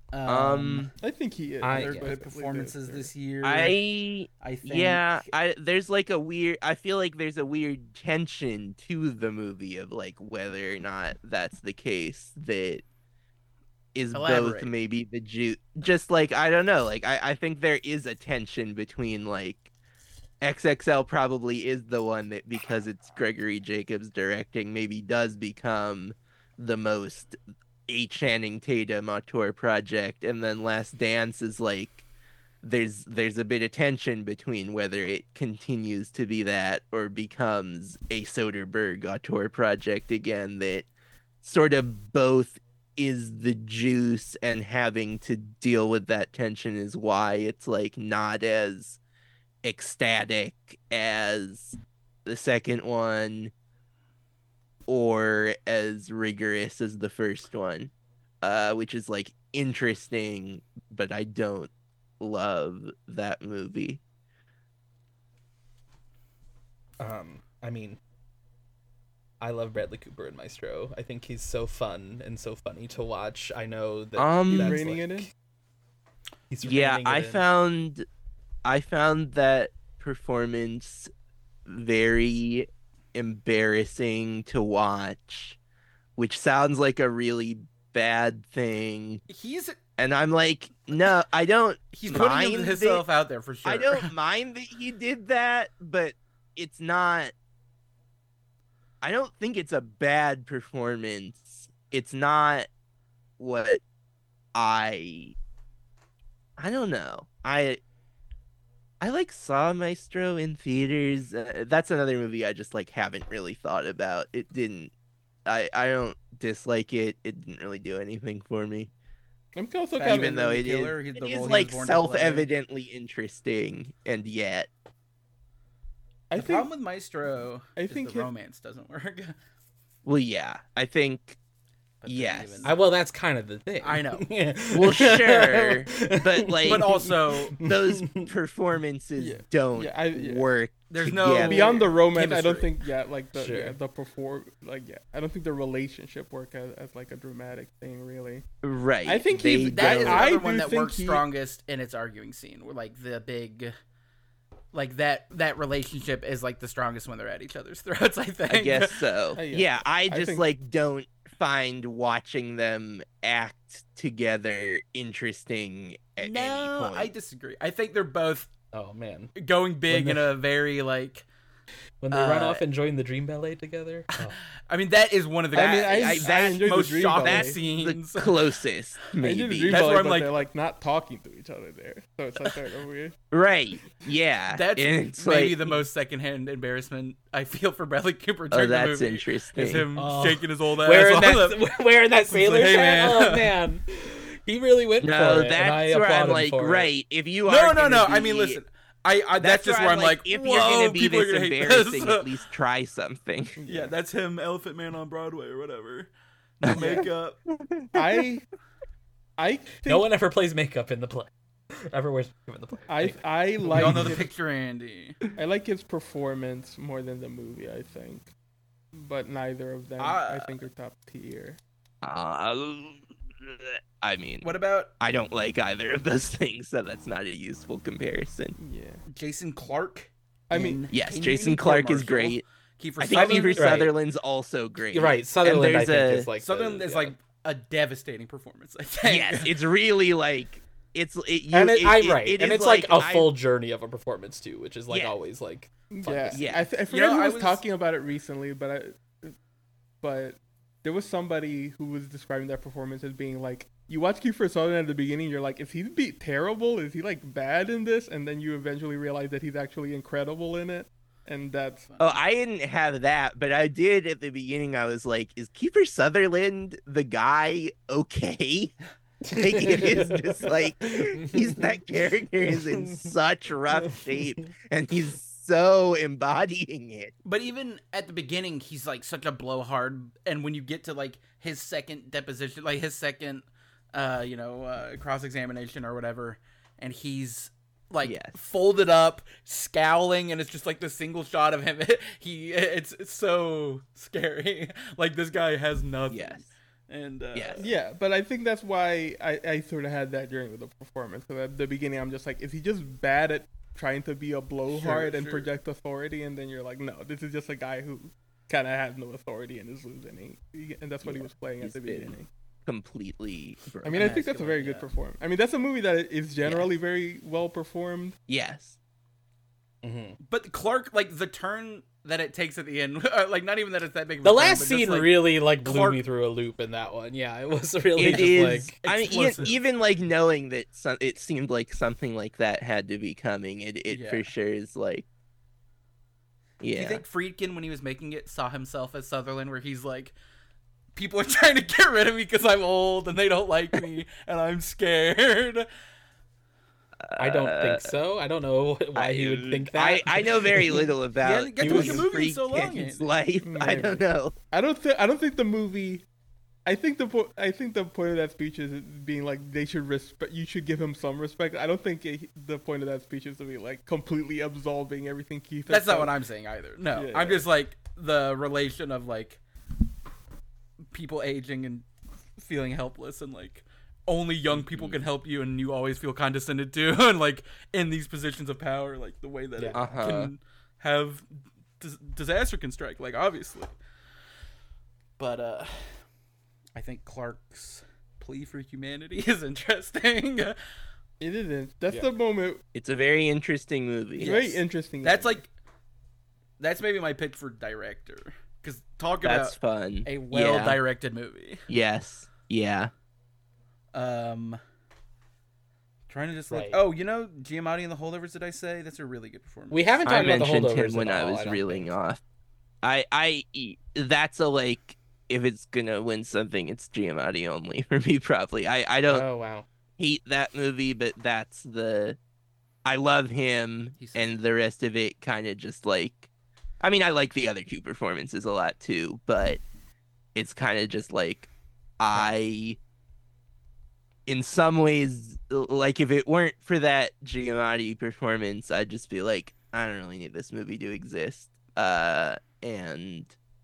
Um, Um, I think he is. I- other yeah. good performances this year. I I think. yeah, I there's like a weird I feel like there's a weird tension to the movie of like whether or not that's the case that is Elaborate. both maybe the Jew just like I don't know, like I, I think there is a tension between like X X L probably is the one that because it's Gregory Jacobs directing maybe does become the most a Channing Tatum auteur project, and then Last Dance is like there's there's a bit of tension between whether it continues to be that or becomes a Soderbergh auteur project again that sort of both is the juice, and having to deal with that tension is why it's like not as ecstatic as the second one or as rigorous as the first one, uh, which is like interesting, but I don't love that movie. Um, I mean, I love Bradley Cooper in Maestro. I think he's so fun and so funny to watch. I know that Um, that's reining like, it in? He's Yeah, reining it I in. found I found that performance very embarrassing to watch, which sounds like a really bad thing. He's And I'm like, no, I don't he's putting mind himself that- out there for sure. I don't mind that he did that, but it's not I don't think it's a bad performance. It's not what I I don't know. I I like saw Maestro in theaters. Uh, that's another movie I just like haven't really thought about. It didn't I I don't dislike it. It didn't really do anything for me. I'm also Batman kind Even of though the it is, Killer, he's it the is role he was like born to play. self-evidently interesting, and yet I The think problem with Maestro I is think the it- romance doesn't work. well yeah, I think But then Yes. even- I, well, that's kind of the thing. I know. Well, sure, but like but also those performances Yeah, don't yeah, I- yeah. work. There's no- together. beyond the romance, I don't Chemistry. think yeah, like the Sure. yeah, the perform like yeah, I don't think the relationship work as, as like a dramatic thing really. right. I think they he's- that is don't- I another do one that think works he- strongest in its arguing scene. Where like the big, like that that relationship is like the strongest when they're at each other's throats. I think. I guess so. Uh, yeah. yeah. I I just think- like don't find watching them act together interesting at any No, point. I disagree. I think they're both Oh man, going big When in a very like. when they run Uh, off and join the Dream Ballet together. Oh. I mean, that is one of the I mean, I- I that enjoyed the most Dream shocking Ballet. That's scenes. the closest, I do the maybe. dream That's ballet, where I'm but like- they're like not talking to each other there, so it's like kind of weird. Right. Yeah. That's and it's maybe like, the most secondhand embarrassment I feel for Bradley Cooper Oh, during the that's movie. interesting. Is him Oh. shaking his old ass wearing on that, the- wearing that sailor Hey, hat. man. Oh man, he really went No, for it. and I that's where applaud I'm him like, for it. right. If you No, are no, gonna no. I be- mean, listen. I, I that's, just where I'm like, if whoa, you're gonna be people this are gonna hate embarrassing, this. at least try something. Yeah, that's him, Elephant Man on Broadway or whatever. No makeup. I, I think No one ever plays makeup in the play. Ever wears makeup in the play. I I We like all know the his- picture, Andy. I like his performance more than the movie. I think, but neither of them Ah. I think are top tier. Uh, I mean, What about I don't like either of those things, so that's not a useful comparison. Yeah, Jason Clark? I mean, in Yes, Can You Jason Meet Clark Court is Marshall? great. Kiefer I think Sutherland. Kiefer Right. Sutherland's also great. You're right. Sutherland, I there's think, a- is like Sutherland the, is yeah. like a devastating performance. I think. Yes, it's really like it's it, you, and it, it- I'm it- right, it and is it's like, a I- full journey of a performance too, which is like Yeah. always like fun yeah, to see. Yeah. I, th- I You forget know, who I was, was- talking about it recently, but I, but there was somebody who was describing that performance as being like, you watch Kiefer Sutherland at the beginning, you're like, is he be terrible? Is he like bad in this? And then you eventually realize that he's actually incredible in it, and that's Oh, I didn't have that, but I did at the beginning. I was like, "Is Kiefer Sutherland the guy okay?" Like, it is just like he's that character is in such rough shape, and he's so embodying it. But even at the beginning, he's like such a blowhard, and when you get to like his second deposition, like his second, uh, you know, uh, cross examination or whatever, and he's like Yes. folded up, scowling, and it's just like the single shot of him. he, it's, it's so scary. Like this guy has nothing. Yes, And uh, Yes. Yeah, but I think that's why I, I sort of had that during the performance. Because at the beginning, I'm just like, is he just bad at trying to be a blowhard Sure, and sure. project authority? And then you're like, no, this is just a guy who kind of has no authority and is losing. He, and that's what he Yeah, was playing at he's the been beginning. Completely. I broken. mean, I think that's a very Emasculate, good yeah. performance. I mean, that's a movie that is generally very well performed. Yes. Mm-hmm. But Clark, like the turn that it takes at the end, like not even that it's that big. Of a The turn, last but just, scene like, really like blew Clark- me through a loop in that one. Yeah, it was really It just is. like I mean, even, explosive. even like knowing that some, it seemed like something like that had to be coming. It it Yeah. for sure is like. Do Yeah. you think Friedkin, when he was making it, saw himself as Sutherland, where he's like, people are trying to get rid of me because I'm old and they don't like me and I'm scared. I don't think so. I don't know why he would think that. I, I know very little about hasn't got to make a William movie in so long, Friedkin's Andy. life. I Maybe. don't know. I don't think I don't think the movie. I think the po- I think the point of that speech is being like they should respect. You should give him some respect. I don't think it, the point of that speech is to be like completely absolving everything Keith. has That's not done. what I'm saying either. No, Yeah, I'm yeah. just like the relation of like people aging and feeling helpless and like only young people can help you and you always feel condescended to and like in these positions of power, like the way that it Yeah. Uh-huh. can have dis- disaster can strike, like obviously. But uh I think Clark's plea for humanity is interesting. It isn't. That's Yeah. the moment. It's a very interesting movie. It's very interesting. That's moment. like that's maybe my pick for director, because talk That's about fun. a well Yeah. directed movie. Yes. Yeah. Um, trying to just like, Right. oh, you know, Giamatti and the Holdovers. Did I say that's a really good performance? we haven't I talked about the mentioned holdovers him when at I all, was don't reeling think. off. I I that's a like if it's gonna win something, it's Giamatti only for me probably. I I don't Oh wow. hate that movie, but that's the I love him He's- and the rest of it kind of just like I mean I like the other two performances a lot too, but it's kind of just like I in some ways like if it weren't for that Giamatti performance, I'd just be like I don't really need this movie to exist. Uh and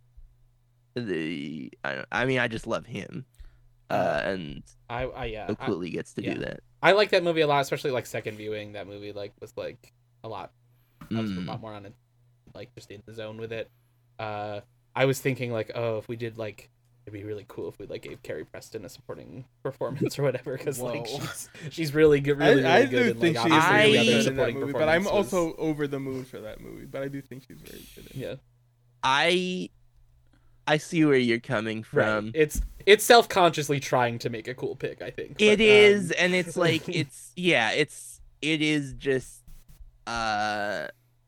the I don't I mean I just love him. Uh, and I, I yeah. so I, cool he gets to yeah. do that. I like that movie a lot, especially like second viewing. That movie like was like a lot. I was a Mm. lot more on it, like just in the zone with it. Uh, I was thinking like, oh, if we did like, it'd be really cool if we like gave Carrie Preston a supporting performance or whatever, because like Whoa. she's she's really good, really, really I, I good. do and, think like, she's obviously I- very the other good in that supporting movie, but I'm performance was- also over the mood for that movie. But I do think she's very good. In it. yeah. I I see where you're coming from. Right. It's it's self consciously trying to make a cool pick, I think. It but, is, um, and it's like it's yeah, it's it is just uh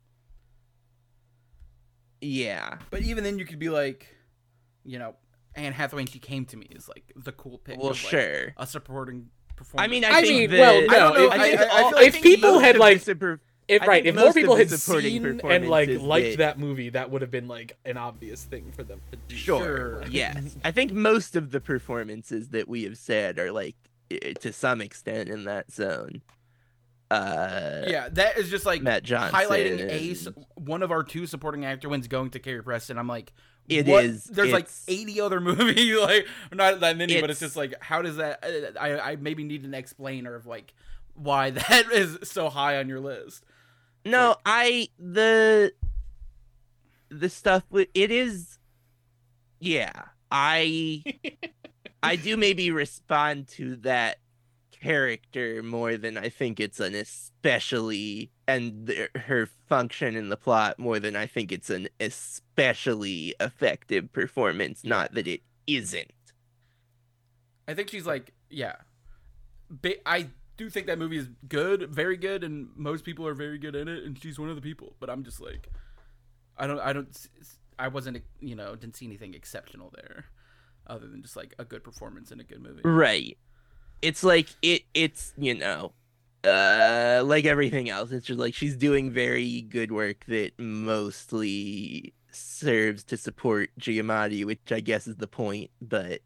yeah. But even then, you could be like, you know, Anne Hathaway and She Came to Me is like the cool pick. Well, of, like, sure. a supporting performance. I mean, I, I think mean, the, well, I no. don't know, If, I- if, I- I all- feel like if people most had of like, the super- if I right, think if more most of people the had supporting seen and like performances liked that- that movie, that would have been like an obvious thing for them to do. Sure. Sure. Yes. I think most of the performances that we have said are like i- to some extent in that zone. Uh yeah, that is just like Matt Johnson highlighting Ace, and- one of our two supporting actor wins going to Carrie Preston. I'm like, It what? is, There's like it's- eighty other movies, like not that many, but it's It's- just like, how does that? uh, I I maybe need an explainer of like why that is so high on your list. No, I the the stuff with it is yeah. I I do maybe respond to that character more than I think it's an especially and the, her function in the plot more than I think it's an especially effective performance, not that it isn't. I think she's like, yeah. Ba- I do think that movie is good, very good, and most people are very good in it, and she's one of the people. But I'm just like, I don't, I don't, I wasn't, you know, didn't see anything exceptional there, other than just like a good performance in a good movie. Right. It's like it it's, you know, uh like everything else. It's just like she's doing very good work that mostly serves to support Giamatti, which I guess is the point, but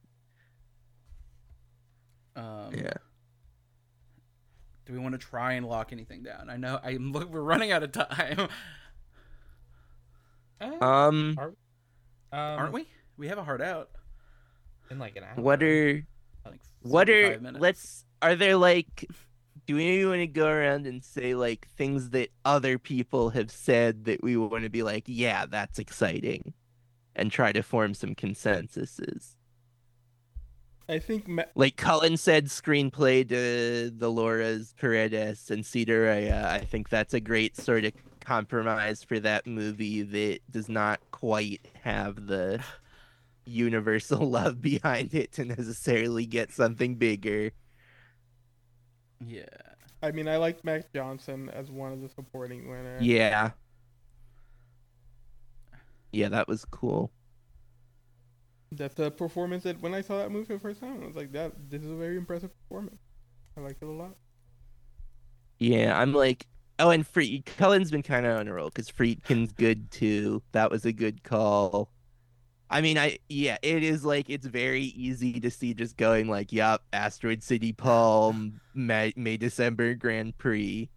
Um, yeah. Do we want to try and lock anything down? I know I'm look, we're running out of time, Uh, Um um, aren't we? We have a hard out. in like an hour. What are Like what are seventy-five minutes. let's are there like do we want to go around and say like things that other people have said that we want to be like, yeah, that's exciting, and try to form some consensuses? I think Ma- Like Cullen said, screenplay to Dolores Paredes and Cedar Raya. I think that's a great sort of compromise for that movie that does not quite have the universal love behind it to necessarily get something bigger. Yeah. I mean, I liked Max Johnson as one of the supporting winners. Yeah. Yeah, that was cool. That's a performance that when I saw that movie for the first time, I was like, "That this is a very impressive performance. I liked it a lot." Yeah, I'm like, oh, and Free Cullen's been kind of on a roll because Friedkin's good too. That was a good call. I mean, I yeah, it is like it's very easy to see just going like, yup, Asteroid City Palm, May, May December Grand Prix.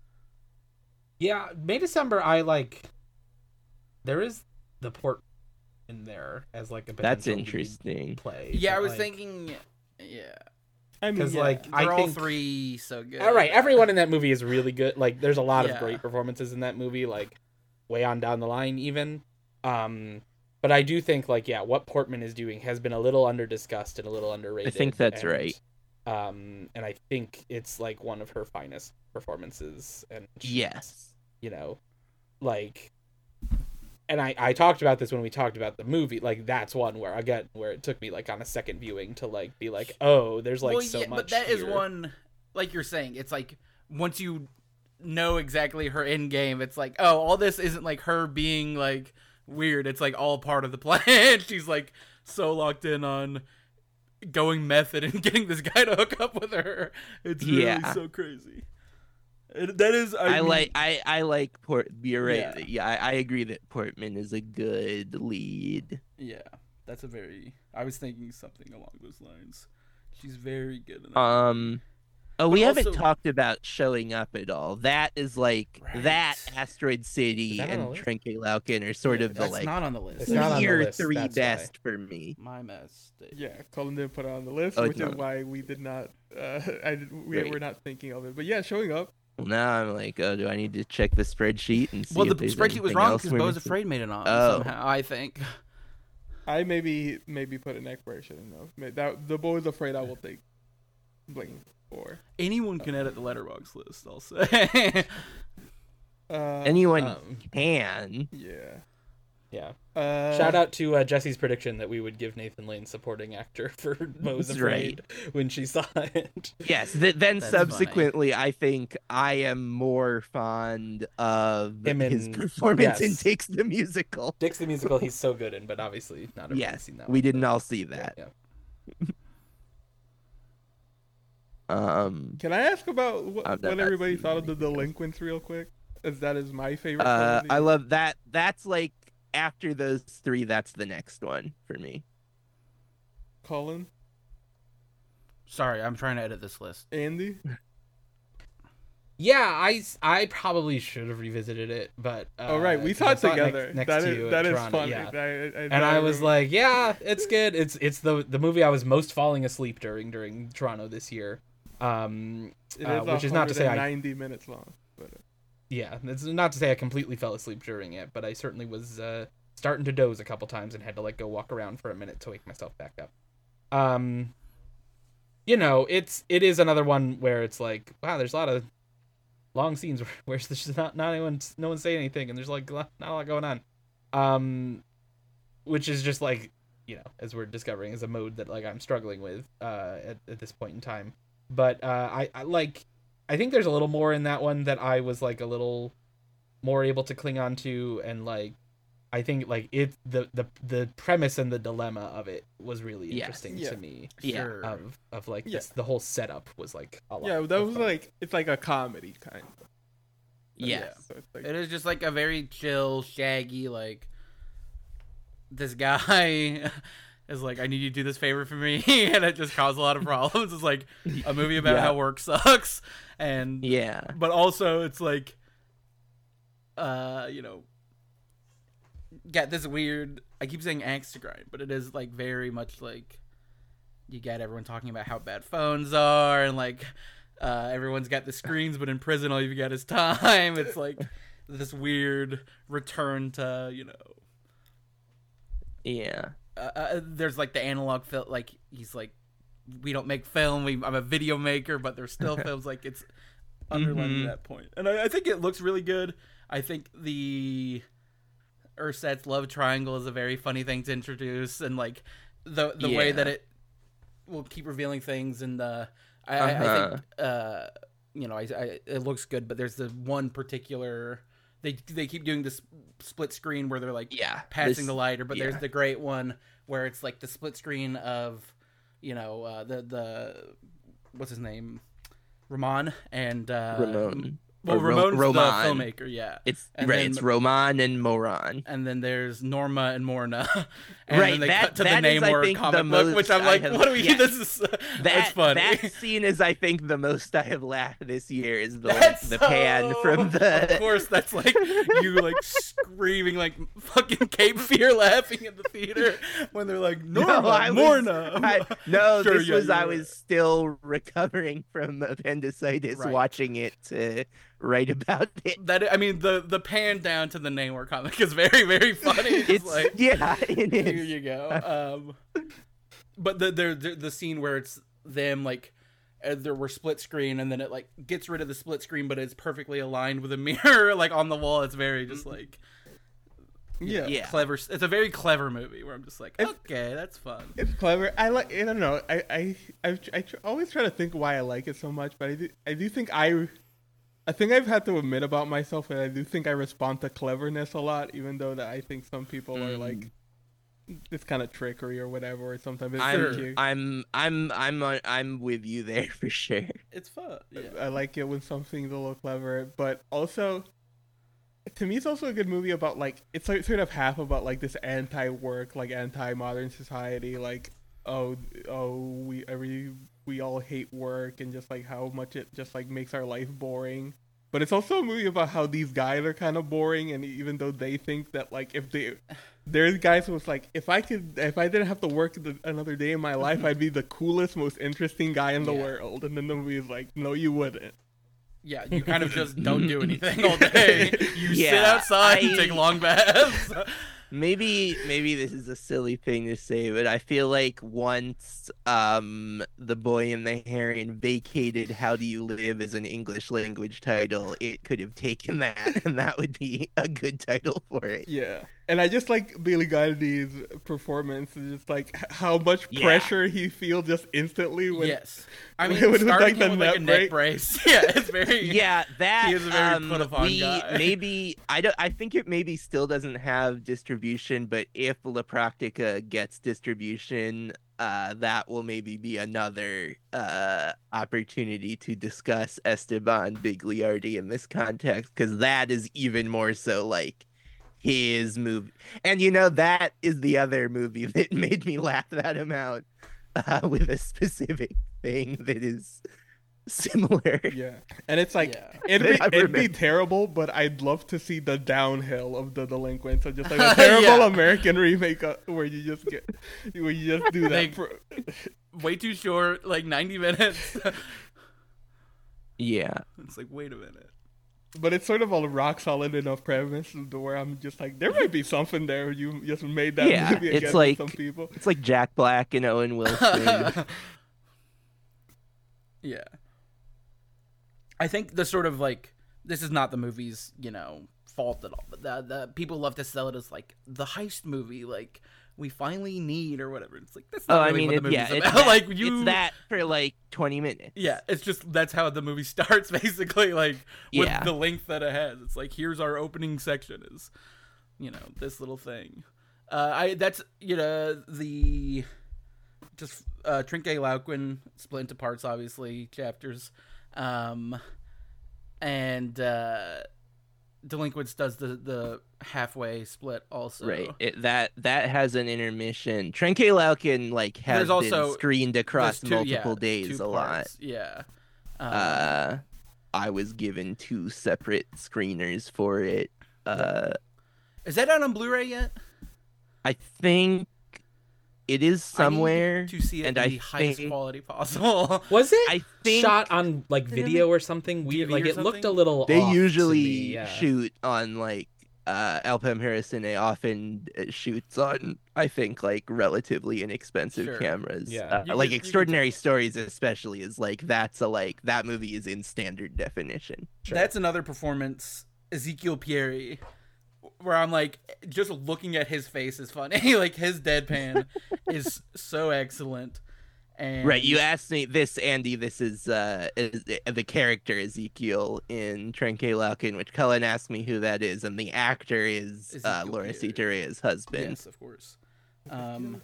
Yeah, May December. I like. There is the port in there as like a That's potential lead interesting. play. Yeah, I but, was like- thinking. Yeah. I mean, Because yeah. like I They're all think three so good. all right, everyone in that movie is really good. Like, there's a lot Yeah. of great performances in that movie. Like, way on down the line, even. Um, but I do think like yeah, what Portman is doing has been a little under discussed and a little underrated. I think that's and, right. Um, and I think it's like one of her finest performances. And she's, Yes. you know, like. And I, I talked about this when we talked about the movie. Like, that's one where again where it took me like on a second viewing to like be like, oh, there's like well, so yeah, much. but that is here. one, like you're saying, it's like once you know exactly her end game, it's like, oh, all this isn't like her being like weird. It's like all part of the plan. She's like so locked in on going method and getting this guy to hook up with her. It's really Yeah. so crazy. It, that is, I, I, mean, like I, I like Port you're right. Yeah. Yeah, yeah I, I agree that Portman is a good lead. Yeah, that's a very. I was thinking something along those lines. She's very good. In that Um Oh, we But haven't also- talked about Showing Up at all. That is like Right. that Asteroid City Is that on the and list? Trenke Lauken are sort Yeah, of the that's like not on the list. It's not on the clear list, three that's why. best for me. My mistake. Yeah, Cullen didn't put it on the list, Oh, which it's is not. why we did not. Uh, I did, we Right. were not thinking of it. But yeah, Showing Up. Well, now I'm like, oh, do I need to check the spreadsheet and see Well, if the there's spreadsheet was anything wrong else because we're Bo's missing? Afraid made it on Oh. somehow. I think. I maybe maybe put an X where I shouldn't have. May- That the boy is afraid I will take blame for. Anyone can edit the letterbox list. I'll say. Uh, Anyone Um, can. Yeah. Yeah. Uh, Shout out to uh, Jesse's prediction that we would give Nathan Lane supporting actor for Mo's That's Afraid when she saw it. Yes. Th- then That's subsequently, I think I am more fond of Him his in- performance in yes. Takes the Musical. Dick's the musical he's so good in, but obviously not everyone's Yes, seen that we one, didn't but- all see yeah, that. yeah. Um. Can I ask about what, I've what not everybody seen thought of the anything else. Delinquents real quick? As that is my favorite. Uh, film of the I year. love that. That's like after those three. That's the next one for me. Cullen, Sorry, I'm trying to edit this list. Andy. Yeah, I, s- I probably should have revisited it, but uh, oh right, we 'cause saw I it next- together. Next, That to is you that at is Toronto, funny. yeah. I, I, And I was remember- like, yeah, it's good. It's it's the the movie I was most falling asleep during during Toronto this year. Um, it uh, is which is not to say I ninety minutes long. But uh, yeah, it's not to say I completely fell asleep during it, but I certainly was uh, starting to doze a couple times and had to like go walk around for a minute to wake myself back up. Um, you know, it's it is another one where it's like, wow, there's a lot of long scenes where, where there's just not not anyone no one say anything and there's like not a lot going on. Um, which is just like, you know, as we're discovering, is a mode that like I'm struggling with uh at, at this point in time. But uh, I, I like. I think there's a little more in that one that I was like a little more able to cling on to, and like I think like it the the the premise and the dilemma of it was really Yes. interesting Yeah. to me. Yeah. Sure. Of of like Yeah. this, the whole setup was like a lot. yeah, that of was fun. like it's like a comedy kind of. Yeah. So it's like, It is just like a very chill, shaggy, like this guy is like, I need you to do this favor for me, and it just caused a lot of problems. It's like a movie about Yeah. how work sucks, and Yeah. but also it's like, uh, you know, got this weird. I keep saying axe to grind, but it is like very much like you get everyone talking about how bad phones are, and like uh, everyone's got the screens, but in prison all you've got is time. It's like this weird return to, you know. Yeah. Uh, uh, there's like the analog film, like he's like, we don't make film. We, I'm a video maker, but there's still films. Like it's underlining Mm-hmm. that point, and I, I think it looks really good. I think the Urset's love triangle is a very funny thing to introduce, and like the the way Yeah. that it will keep revealing things, and uh, I, I, I Uh-huh. think uh, you know, I, I it looks good. But there's the one particular they they keep doing this split screen where they're like Yeah. passing this- the lighter, but yeah. there's the great one where it's like the split screen of, you know, uh, the the what's his name, Ramon and uh, Ramon. Well, Or Ro- Ramon's Roman. the filmmaker, yeah. It's And right. then- It's Roman and Moran. And then there's Norma and Morna, and Right, then they that- cut to the that is, I Namor think, the comic book, most which I'm I like, have- what do we? yeah. This is That it's funny. that scene is, I think, the most I have laughed this year. Is the That's the pan so- from the. Of course, that's like you like screaming like fucking Cape Fear laughing in the theater when they're like Norma, No, I was- Morna. I, no, Sure, this yeah, was I you're was right. still recovering from appendicitis Right. watching it to write about it. That I mean, the the pan down to the Namor comic is very very funny. It's, It's like yeah, it here is. you go. Um, but the, the the the scene where it's them like uh, there were split screen, and then it like gets rid of the split screen, but it's perfectly aligned with a mirror like on the wall. It's very just like Yeah. Yeah. clever. It's a very clever movie where I'm just like, It's- okay, that's fun. It's clever. I like. I don't know. I I I, I tr- always try to think why I like it so much, but I do. I do think I. I think I've had to admit about myself that I do think I respond to cleverness a lot, even though that I think some people are like, it's kind of trickery or whatever, or sometimes it's I'm, cute. I'm I'm I'm on, I'm with you there for sure. It's fun. Yeah. I like it when something's a little clever, but also, to me, it's also a good movie about like it's like sort of half about like this anti-work, like anti-modern society, like oh oh we every we all hate work and just like how much it just like makes our life boring. But it's also a movie about how these guys are kind of boring, and even though they think that like if they there's guys who's like if I could if I didn't have to work the, another day in my life, I'd be the coolest, most interesting guy in the Yeah. world. And then the movie is like, no, you wouldn't. Yeah, you kind of just don't do anything all day. You sit Yeah, outside and I- take long baths. Maybe maybe this is a silly thing to say, but I feel like once um The Boy and the Heron vacated How Do You Live as an English language title, it could have taken that, and that would be a good title for it. Yeah, and I just like Billy Gardner's performance. It's just like h- how much Yeah. pressure he feels just instantly when Yes, I when mean, it was starting like him the with like a neck neck break. brace. Yeah, it's very. Yeah, that He is a very um, put upon we guy. maybe I don't I think it maybe still doesn't have distribution, but if La Practica gets distribution, uh that will maybe be another uh opportunity to discuss Esteban Bigliardi in this context, because that is even more so like his movie. And you know, that is the other movie that made me laugh that amount, uh, with a specific thing that is similar. Yeah, and it's like Yeah. it'd, be, I it'd be remember. terrible, but I'd love to see the downhill of the delinquents, so just like a terrible Yeah. American remake uh, where you just get where you just do that. They- for, Way too short, like ninety minutes. Yeah. It's like, wait a minute. but it's sort of a rock solid enough premise to where I'm just like, there might be something there. You just made that Yeah, movie it's again like- with some people. It's like Jack Black and Owen Wilson. Yeah. I think the sort of like this is not the movie's, you know, fault at all, but the the people love to sell it as like the heist movie, like we finally need or whatever. It's like that's Oh, not I really mean, what it, the yeah, movie's it's about. that, like you it's that for like twenty minutes. Yeah, it's just that's how the movie starts basically, like with Yeah. the length that it has. It's like here's our opening section is, you know, this little thing. Uh, I that's you know the just uh, Trinke Lauquin split into parts, obviously chapters, um, and uh, Delinquents does the the halfway split also. Right. It, that that has an intermission. Trenke Lauken like has There's also- been screened across There's two- multiple yeah, days two a lot. parts, Yeah. Um, Uh, I was given two separate screeners for it. Uh, is that out on Blu-ray yet? I think it is somewhere, I need to see it and in I the highest think quality possible. Was it I think shot on like video or something weird? D V D Like or it looked a something? little. they off to usually me, yeah. shoot on like uh Alpam Harrison often uh, shoots on I think like relatively inexpensive Sure. cameras. Yeah. Uh, You could- like you could Extraordinary tell. Stories especially is like that's a like that movie is in standard definition. That's another performance, Ezekiel Pieri, where I'm like, just looking at his face is funny. Like his deadpan is so excellent. And Right, you asked me this, Andy. This is uh is, the character Ezekiel in Trenke Lauken, which Cullen asked me who that is, and the actor is uh, Ezekiel Laura Pierre. Citeria's husband. Yes, of course. Um,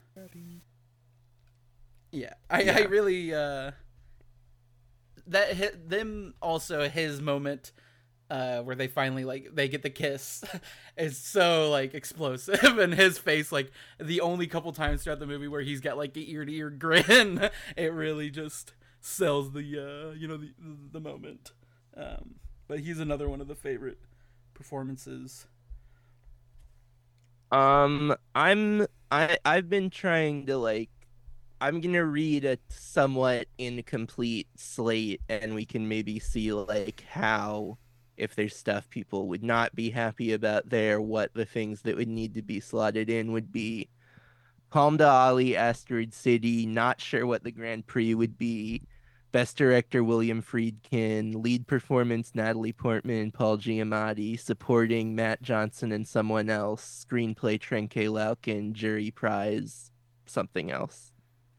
yeah, I, I Yeah. really uh, that hit them also his moment uh, where they finally like they get the kiss is so like explosive, and his face like the only couple times throughout the movie where he's got like an ear to ear grin, it really just sells the uh, you know the the moment. Um, but he's another one of the favorite performances. Um, I'm I I've been trying to like I'm gonna read a somewhat incomplete slate, and we can maybe see like how if there's stuff people would not be happy about there, what the things that would need to be slotted in would be. Palm to Ali, Asteroid City. Not sure what the Grand Prix would be. Best Director William Friedkin, lead performance Natalie Portman and Paul Giamatti, supporting Matt Johnson and someone else, screenplay Trenke Lauken, jury prize something else.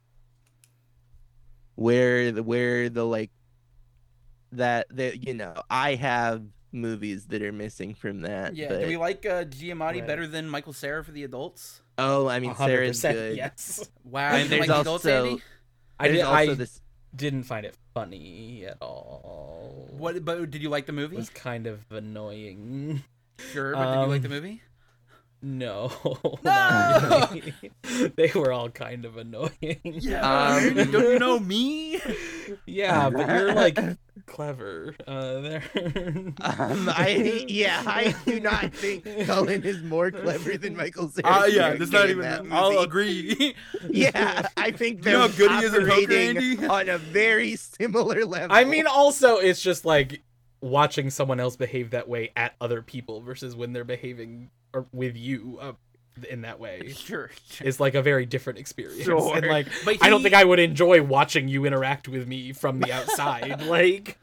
Where the where the like that that you know I have movies that are missing from that. Yeah, but... do we like uh, Giamatti Right. better than Michael Cera for the adults? Oh, I mean one hundred Sarah's percent good. Yes. Wow, And you there's like the adults, also- Andy? I There's did. also I this. didn't find it funny at all. What? But did you like the It movie? was kind of annoying. Sure, but did you like Um, the movie? No. No! not really. They were all kind of annoying. Um, don't you know me? Yeah, but you're like clever. Uh, there. Um, I yeah, I do not think Cullen is more clever than Michael Cera. Uh, yeah, that's not even. I'll agree. Yeah, I think You they're know how good he is at poker, operating Andy? on a very similar level. I mean, also, it's just like watching someone else behave that way at other people versus when they're behaving or with you uh, in that way. Sure. sure. Is like a very different experience. Sure. And like, But I don't he- think I would enjoy watching you interact with me from the outside. Like,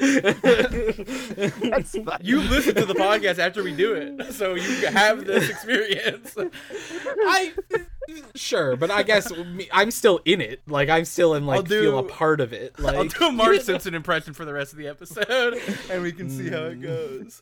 that's fine. You listen to the podcast after we do it, so you have this experience. I sure, but I guess me, I'm still in it. Like, I'm still in like I'll do- feel a part of it. Like, I'll do a Marge Simpson impression for the rest of the episode, and we can see how it goes.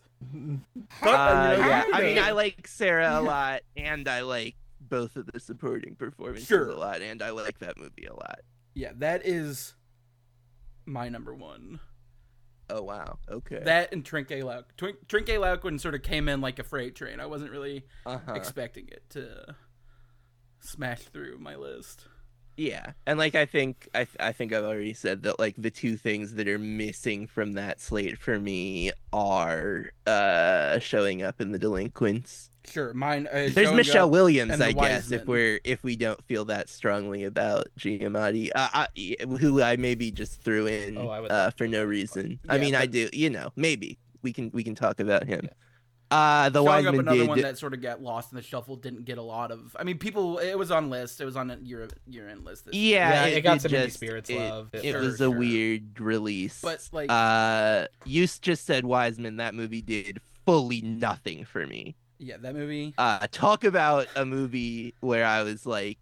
Uh, you know, yeah, I you mean, know. I like Sarah a lot, and I like both of the supporting performances Sure. a lot, and I like that movie a lot. Yeah, that is my number one. Oh wow, okay. That and Trinke Lauk. Twin- Trinke Lauquin sort of came in like a freight train. I wasn't really uh-huh. expecting it to smash through my list. Yeah, and like I think I th- I think I've already said that like the two things that are missing from that slate for me are uh showing up in The Delinquents. Sure, mine. Uh, There's Showing Michelle Up Williams, and The I guess, Wise if Men. we're if we don't feel that strongly about Giamatti, uh, I, who I maybe just threw in Oh, I would uh, like for no reason. I Yeah, mean, I but- do, you know, maybe we can we can talk about him. Yeah. Uh, the Showing Up, Wiseman another did. one that sort of got lost in the shuffle. Didn't get a lot of. I mean, people. It was on list. It was on a year year end list. This year. Yeah, Yeah, it got did some indie just- spirits it, love. It, It- was Sure, a sure. weird release. But, like- uh, you s- just said Wiseman. That movie did fully nothing for me. Yeah, that movie. Uh, talk about a movie where I was like,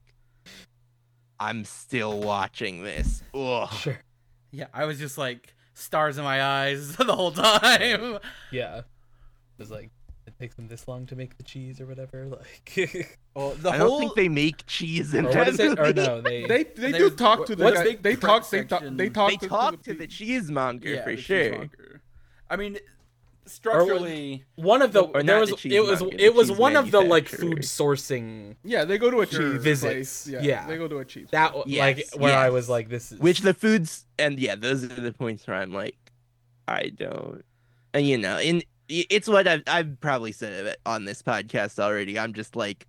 I'm still watching this. Ugh. Sure. Yeah, I was just like stars in my eyes the whole time. Yeah. It was like, it takes them this long to make the cheese or whatever. Like, Oh, the I whole. don't think they make cheese in or that what is it? Or movie. no, they. They they do There's- talk to the what's guy. big They prep talk. They talk. section? They talk. They to, talk to to the cheesemonger yeah, for the sure. cheesemonger. I mean, structurally, one of the Or there not was the it was cheesemonger, the it was cheese one of the like manufacturer. food sourcing Yeah, they go to a Sure. cheese Visits. place. Yeah, Yeah. they go to a cheese. that place. like Yes, where I yes. was like, this is Which the foods and yeah, those are the points where I'm like, I don't, and you know, in it's what I've I've probably said it on this podcast already. I'm just like,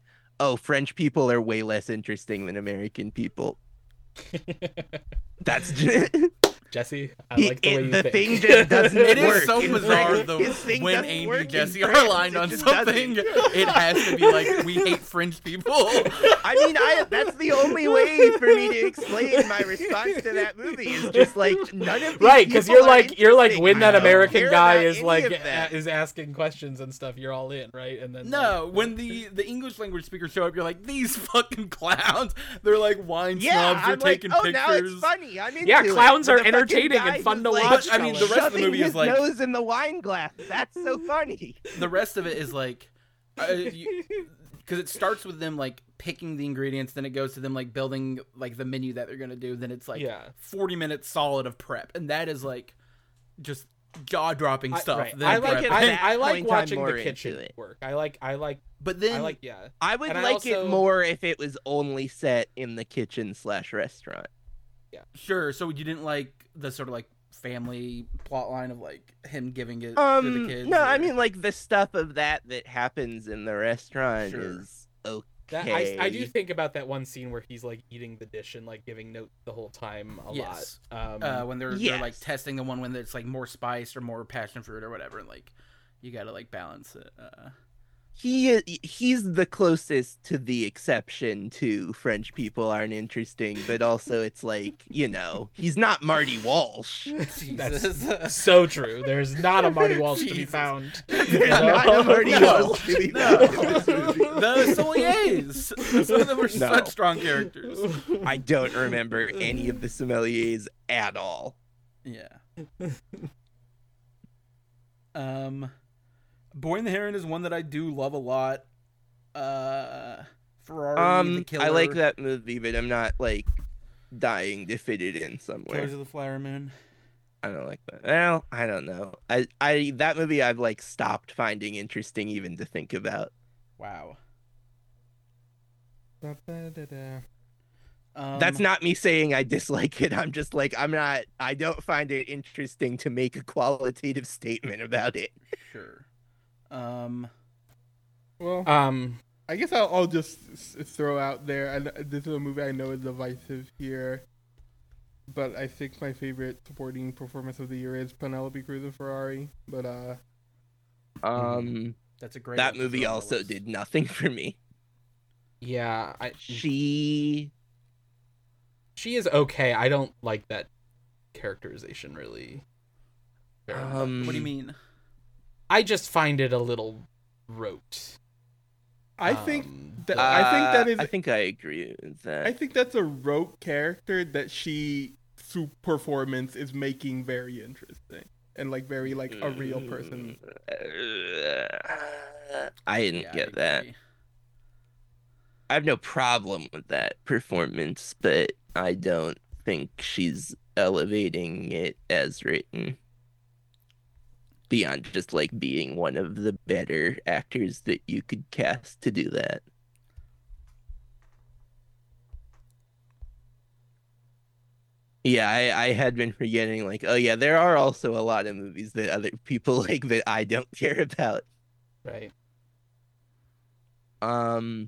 oh, French people are way less interesting than American people. That's just... Jesse, I He- like the it- way you the think. thing just doesn't It work. is so in bizarre France. though His thing when doesn't Amy work and in Jesse are France. aligned It on just something. doesn't. It has to be like we hate French people. I mean, I that's the only way for me to explain my response to that movie is just like none of these Right, because people you're are like you're like interesting. when I that don't American care guy about is any like of that. a- is asking questions and stuff, you're all in, right? And then No, like, when the the English language speakers show up, you're like these fucking clowns. They're like wine Yeah, snobs. They're I'm like, taking oh, pictures. now it's funny. I'm into Yeah, it. clowns But are the fucking entertaining and guy fun to who's, like, watch, But, I mean, the rest of the shoving movie is his like- nose in the wine glass. That's so funny. The rest of it is like, because it starts with them like picking the ingredients, then it goes to them like building like the menu that they're gonna do. Then it's like Yeah. forty minutes solid of prep, and that is like just jaw dropping I, stuff. right. then I like prep. it. At I, that I like point, I'm watching more the into kitchen it. work. I like. I like. But then I like. Yeah. I would And I like also- it more if it was only set in the kitchen slash restaurant. sure. So you didn't like the sort of like family plot line of like him giving it to Um, the kids. no, I or- mean like the stuff of that that happens in the restaurant Sure. is okay. That, I, I do think about that one scene where he's like eating the dish and like giving notes the whole time a Yes. lot. Um, uh, when they're they're like Yes. testing the one when it's like more spice or more passion fruit or whatever, and like you gotta like balance it. Uh, he he's the closest to the exception to French people aren't interesting, but also it's like, you know, he's not Marty Walsh. Jesus. so true. There's not a Marty Walsh to be Jesus. found. There's not a Marty No. Walsh to be No. found in this movie. The sommeliers. Some of them were No. such strong characters. I don't remember any of the sommeliers at all. Yeah. Um, Boy and the Heron is one that I do love a lot. Uh, Ferrari, the Um, Killer. I like that movie, but I'm not like dying to fit it in somewhere. Killers of the Flower Moon. I don't like that. Well, I don't know. I, I that movie I've like stopped finding interesting even to think about. Wow. Da-da-da-da. Um, That's not me saying I dislike it. I'm just like I'm not. I don't find it interesting to make a qualitative statement about it. sure. Um, Well, Um, I guess I'll, I'll just s- throw out there. And this is a movie I know is divisive here, but I think my favorite supporting performance of the year is Penelope Cruz in Ferrari. But uh, Um, that's a great. that one to movie throw on the also list. did nothing for me. yeah, I, She she is okay. I don't like that characterization really. very much. um. What do you mean? I just find it a little rote. I think Um, that I think that uh, is I think I agree with that. I think that's a rote character that she through performance is making very interesting and like very like a real person. Uh, I didn't Yeah, I get that. agree. I have no problem with that performance, but I don't think she's elevating it as written. Beyond just like being one of the better actors that you could cast to do that. Yeah, I, I had been forgetting, like, oh yeah, there are also a lot of movies that other people like that I don't care about. Right. Um,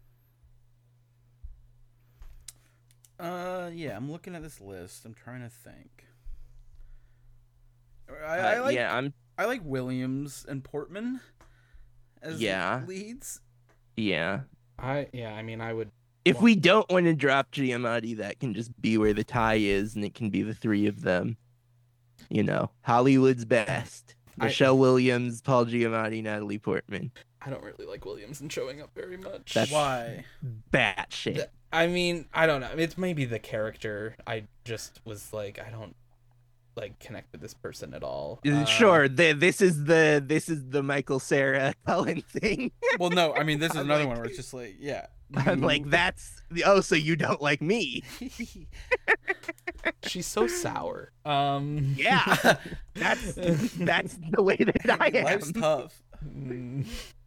Uh, yeah, I'm looking at this list. I'm trying to think. I, I uh, like yeah, I'm, I like Williams and Portman as Yeah. leads. yeah. I yeah. I mean, I would. If Well- we don't want to drop Giamatti, that can just be where the tie is, and it can be the three of them. You know, Hollywood's best. I- Michelle Williams, Paul Giamatti, Natalie Portman. I don't really like Williamson showing up very much. That's- Why? Batshit. Th- I mean, I don't know. It's maybe the character. I just was like, I don't like connect with this person at all. Uh, Uh, sure, the, this is the this is the Michael Cera Cullen thing. Well, no. I mean, this is I'm another like- one where it's just like, yeah. I'm like, that's oh, so you don't like me? She's so sour. Um. Yeah, that's that's the way that I am. Life's tough. mm,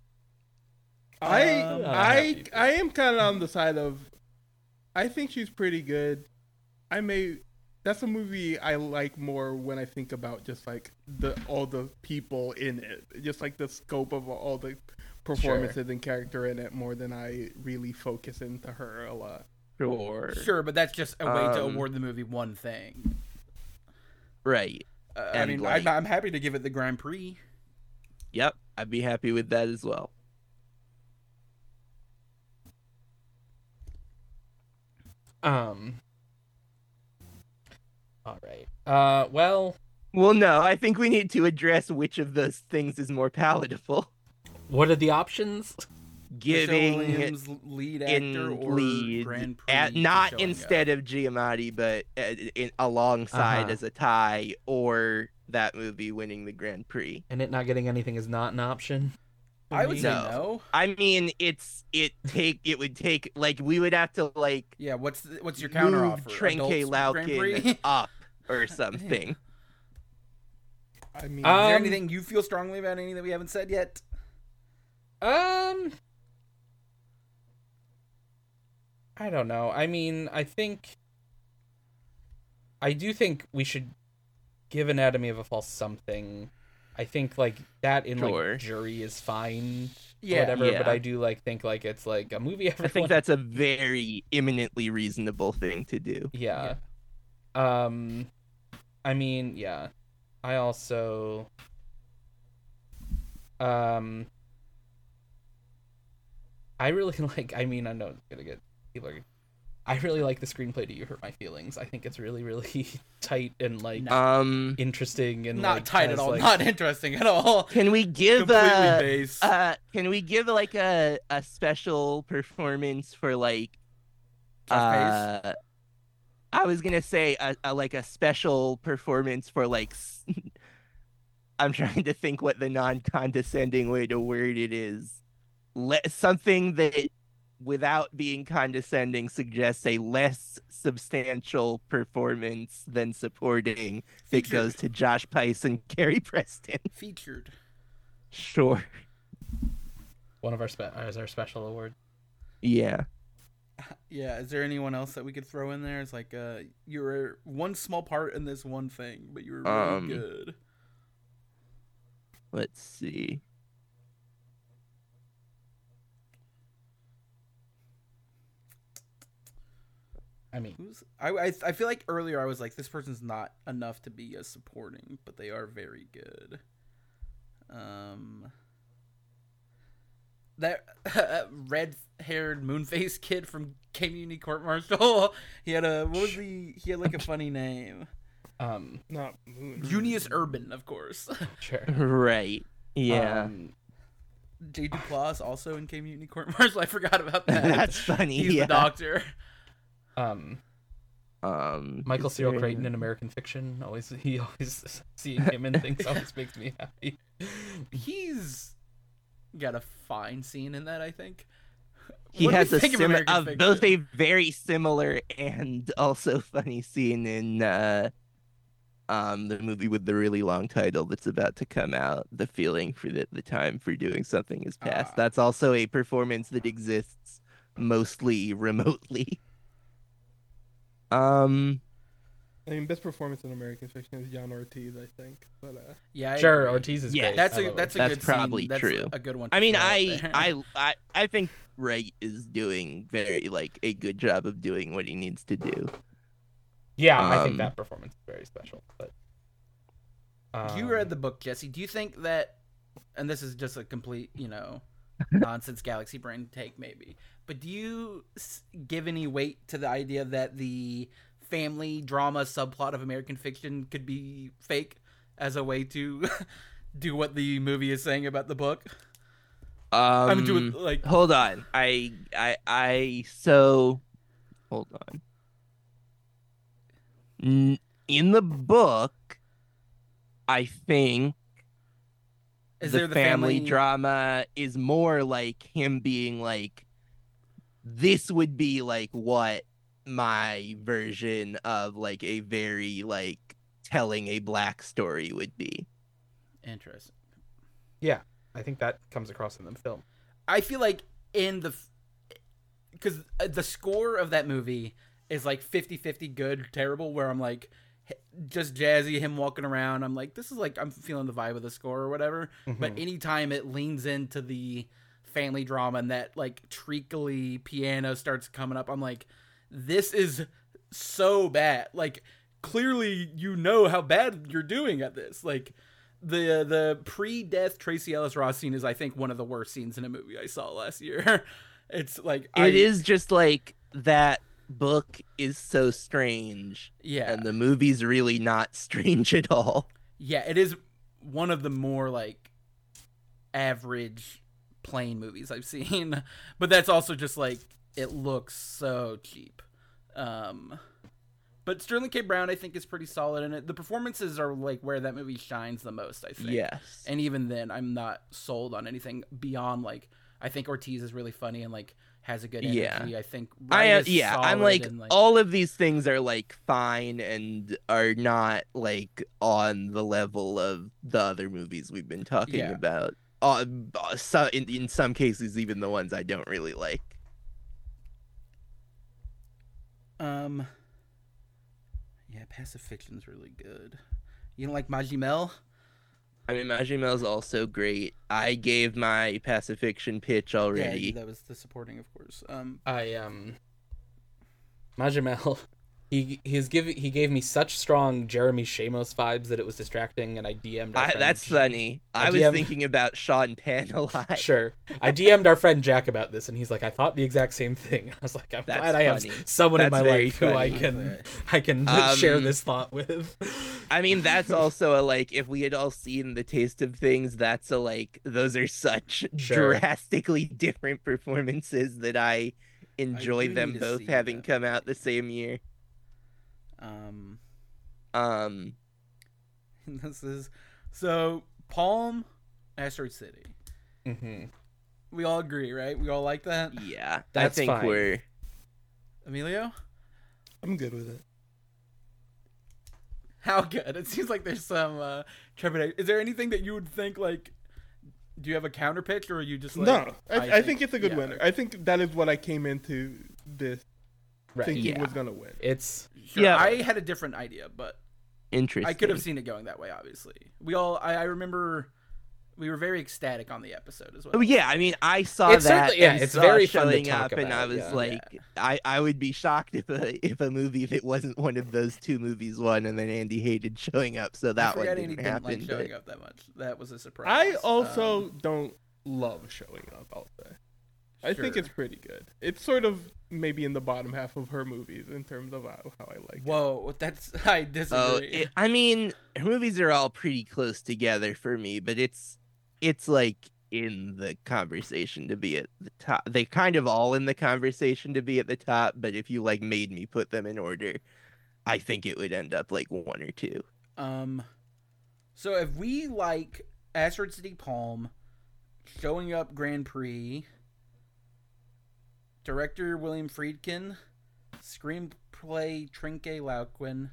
I Um, I I am kind of on the side of I think she's pretty good. I may that's a movie I like more when I think about just like the all the people in it, just like the scope of all the performances and character in it more than I really focus into her a lot. Sure. Sure, but that's just a way to Um, award the movie one thing. Right. Uh, I and, mean, like- I'm, I'm happy to give it the Grand Prix. Yep. I'd be happy with that as well. Um. All right. Uh. Well, Well, no, I think we need to address which of those things is more palatable. what are the options? Michelle Giving Williams lead actor in or lead, Grand Prix, at, for not showing instead up. of Giamatti, but uh, in, alongside Uh-huh. as a tie, or that movie winning the Grand Prix. And it not getting anything is not an option. for I would me? say No. no. I mean, it's it take it would take like we would have to like Yeah, what's the, what's your counter move offer? Trenke Adults Grand Prix? Laukin up or something. I mean, Is there Um, anything you feel strongly about any that we haven't said yet? Um. I don't know. I mean, I think. I do think we should give Anatomy of a Fall something. I think like that in Sure. like Jury is fine. Yeah, whatever. But yeah. I do like think like it's like a movie. I Everyone... think that's a very eminently reasonable thing to do. Yeah. Um. I mean, yeah. I also. Um. I really like. I mean, I know it's gonna get people are. I really like the screenplay to You Hurt My Feelings. I think it's really, really tight and like Um, interesting and Not like, tight at has, all. like- Not interesting at all. can we give Completely uh, base. uh can we give like a a special performance for like Josh uh I was gonna say a, a like a special performance for like s- I'm trying to think what the non-condescending way to word it is. Let something that without being condescending suggests a less substantial performance than supporting that Featured. goes to Josh Pais and Carrie Preston. Featured. Sure. one of our spe- as our special award. Yeah. Yeah, is there anyone else that we could throw in there? It's like uh you're one small part in this one thing, but you were really Um, good. Let's see. I mean, Who's I, I I feel like earlier I was like, this person's not enough to be a supporting, but they are very good. Um that red-haired moon-faced kid from Community Court Martial. He had a what was the he had like a funny name. um, not Moon. Junius Urban, of course. sure. Right. Yeah. Um, J. Duplass also in Community Court Martial. I forgot about that. That's funny. He's yeah. the doctor. um, Um, Michael is Cyril there- Creighton in American Fiction. Always, he always seeing him in things always makes me happy. He's got a fine scene in that, I think. He What do we has a think of sim- American uh, both a Fiction? very similar and also funny scene in uh, um the movie with the really long title that's about to come out. The feeling for the the time for doing something is past. Ah. That's also a performance that exists mostly remotely. Um. I mean, best performance in American Fiction is John Ortiz, I think. But uh, Yeah, I Sure, agree. Ortiz is Yeah, great. That's I a love that's a That's good probably scene. That's true. a good one. to I mean, throw out I, there. I, I, I think Wright is doing very like a good job of doing what he needs to do. Yeah, I think Um, that performance is very special. But um, You read the book, Jesse. Do you think that, and this is just a complete, you know, nonsense galaxy brain take maybe, but do you s- give any weight to the idea that the family drama subplot of American Fiction could be fake as a way to do what the movie is saying about the book? Um, I mean, do it like hold on. I, I, I. So, hold on. N- In the book, I think is the, there the family, family drama is more like him being like, this would be like what my version of like a very like telling a black story would be. Interesting. Yeah, I think that comes across in the film. I feel like in the because the score of that movie is like fifty-fifty good, terrible, where I'm like h- just jazzy, him walking around. I'm like, this is like, I'm feeling the vibe of the score or whatever. But Mhm. anytime it leans into the family drama and that like treacly piano starts coming up, I'm like, this is so bad. Like, clearly you know how bad you're doing at this. Like, the the pre-death Tracy Ellis Ross scene is, I think, one of the worst scenes in a movie I saw last year. It's like It I, is just like that book is so strange. Yeah. And the movie's really not strange at all. Yeah, it is one of the more like average plain movies I've seen. But that's also just like, it looks so cheap. Um But Sterling K. Brown, I think, is pretty solid in it. The performances are like where that movie shines the most, I think. Yes. And even then, I'm not sold on anything beyond like, I think Ortiz is really funny and like has a good energy. Yeah. I think I Wright am, is yeah, I'm solid like, and, like all of these things are like fine and are not like on the level of the other movies we've been talking Yeah. about. Uh, so in in some cases, even the ones I don't really like. Um. Yeah, Pacific Fiction's really good. You don't like Majimel? I mean, Majimel's also great. I gave my Pacifiction pitch already. Yeah, that was the supporting, of course. Um. I um Majimel, he he's giving he gave me such strong Jeremy Shamos vibes that it was distracting, and I D M'd our I, friend that's funny. I, I was D M'd thinking about Sean Penn a lot. Sure. I D M'd our friend Jack about this, and he's like, I thought the exact same thing. I was like, I'm That's glad I have funny. someone in That's my very life who I funny. can I can Um, share this thought with. I mean, that's also a like, if we had all seen The Taste of Things, that's a like, those are such Sure. drastically different performances that I enjoy do them need to both see having that. come out the same year. Um. Um, This is so Palm, Asteroid City. hmm We all agree, right? We all like that. yeah, That's I think fine. we're. Emilio, I'm good with it. how good? It seems like there's some uh, trepidation. Is there anything that you would think like? Do you have a counter pitch, or are you just like? no, I, I, think, it's a good yeah. winner. I think that is what I came into this Right. thinking Yeah. was gonna win. It's Sure. Yeah. I had a different idea, but Interesting. I could have seen it going that way. Obviously, we all. I, I remember we were very ecstatic on the episode as well. Oh yeah, I mean, I saw It's that. certainly- yeah, and it's saw very fun to showing talk up, and I about, was yeah. like, I, I would be shocked if a if a movie that wasn't one of those two movies won, and then Andy hated showing up, so I that one forgot didn't Andy didn't happen. like showing but- up that much. That was a surprise. I also Um, don't love showing up. I'll say. I think Sure. it's pretty good. It's sort of maybe in the bottom half of her movies in terms of how, how I like it. Whoa, that's I disagree. Oh, it, I mean, her movies are all pretty close together for me, but it's it's like in the conversation to be at the top. They kind of all in the conversation to be at the top, but if you like made me put them in order, I think it would end up like one or two. Um, so if we like Asteroid City Palm, Showing Up Grand Prix, director William Friedkin, screenplay Trinke Lauquin,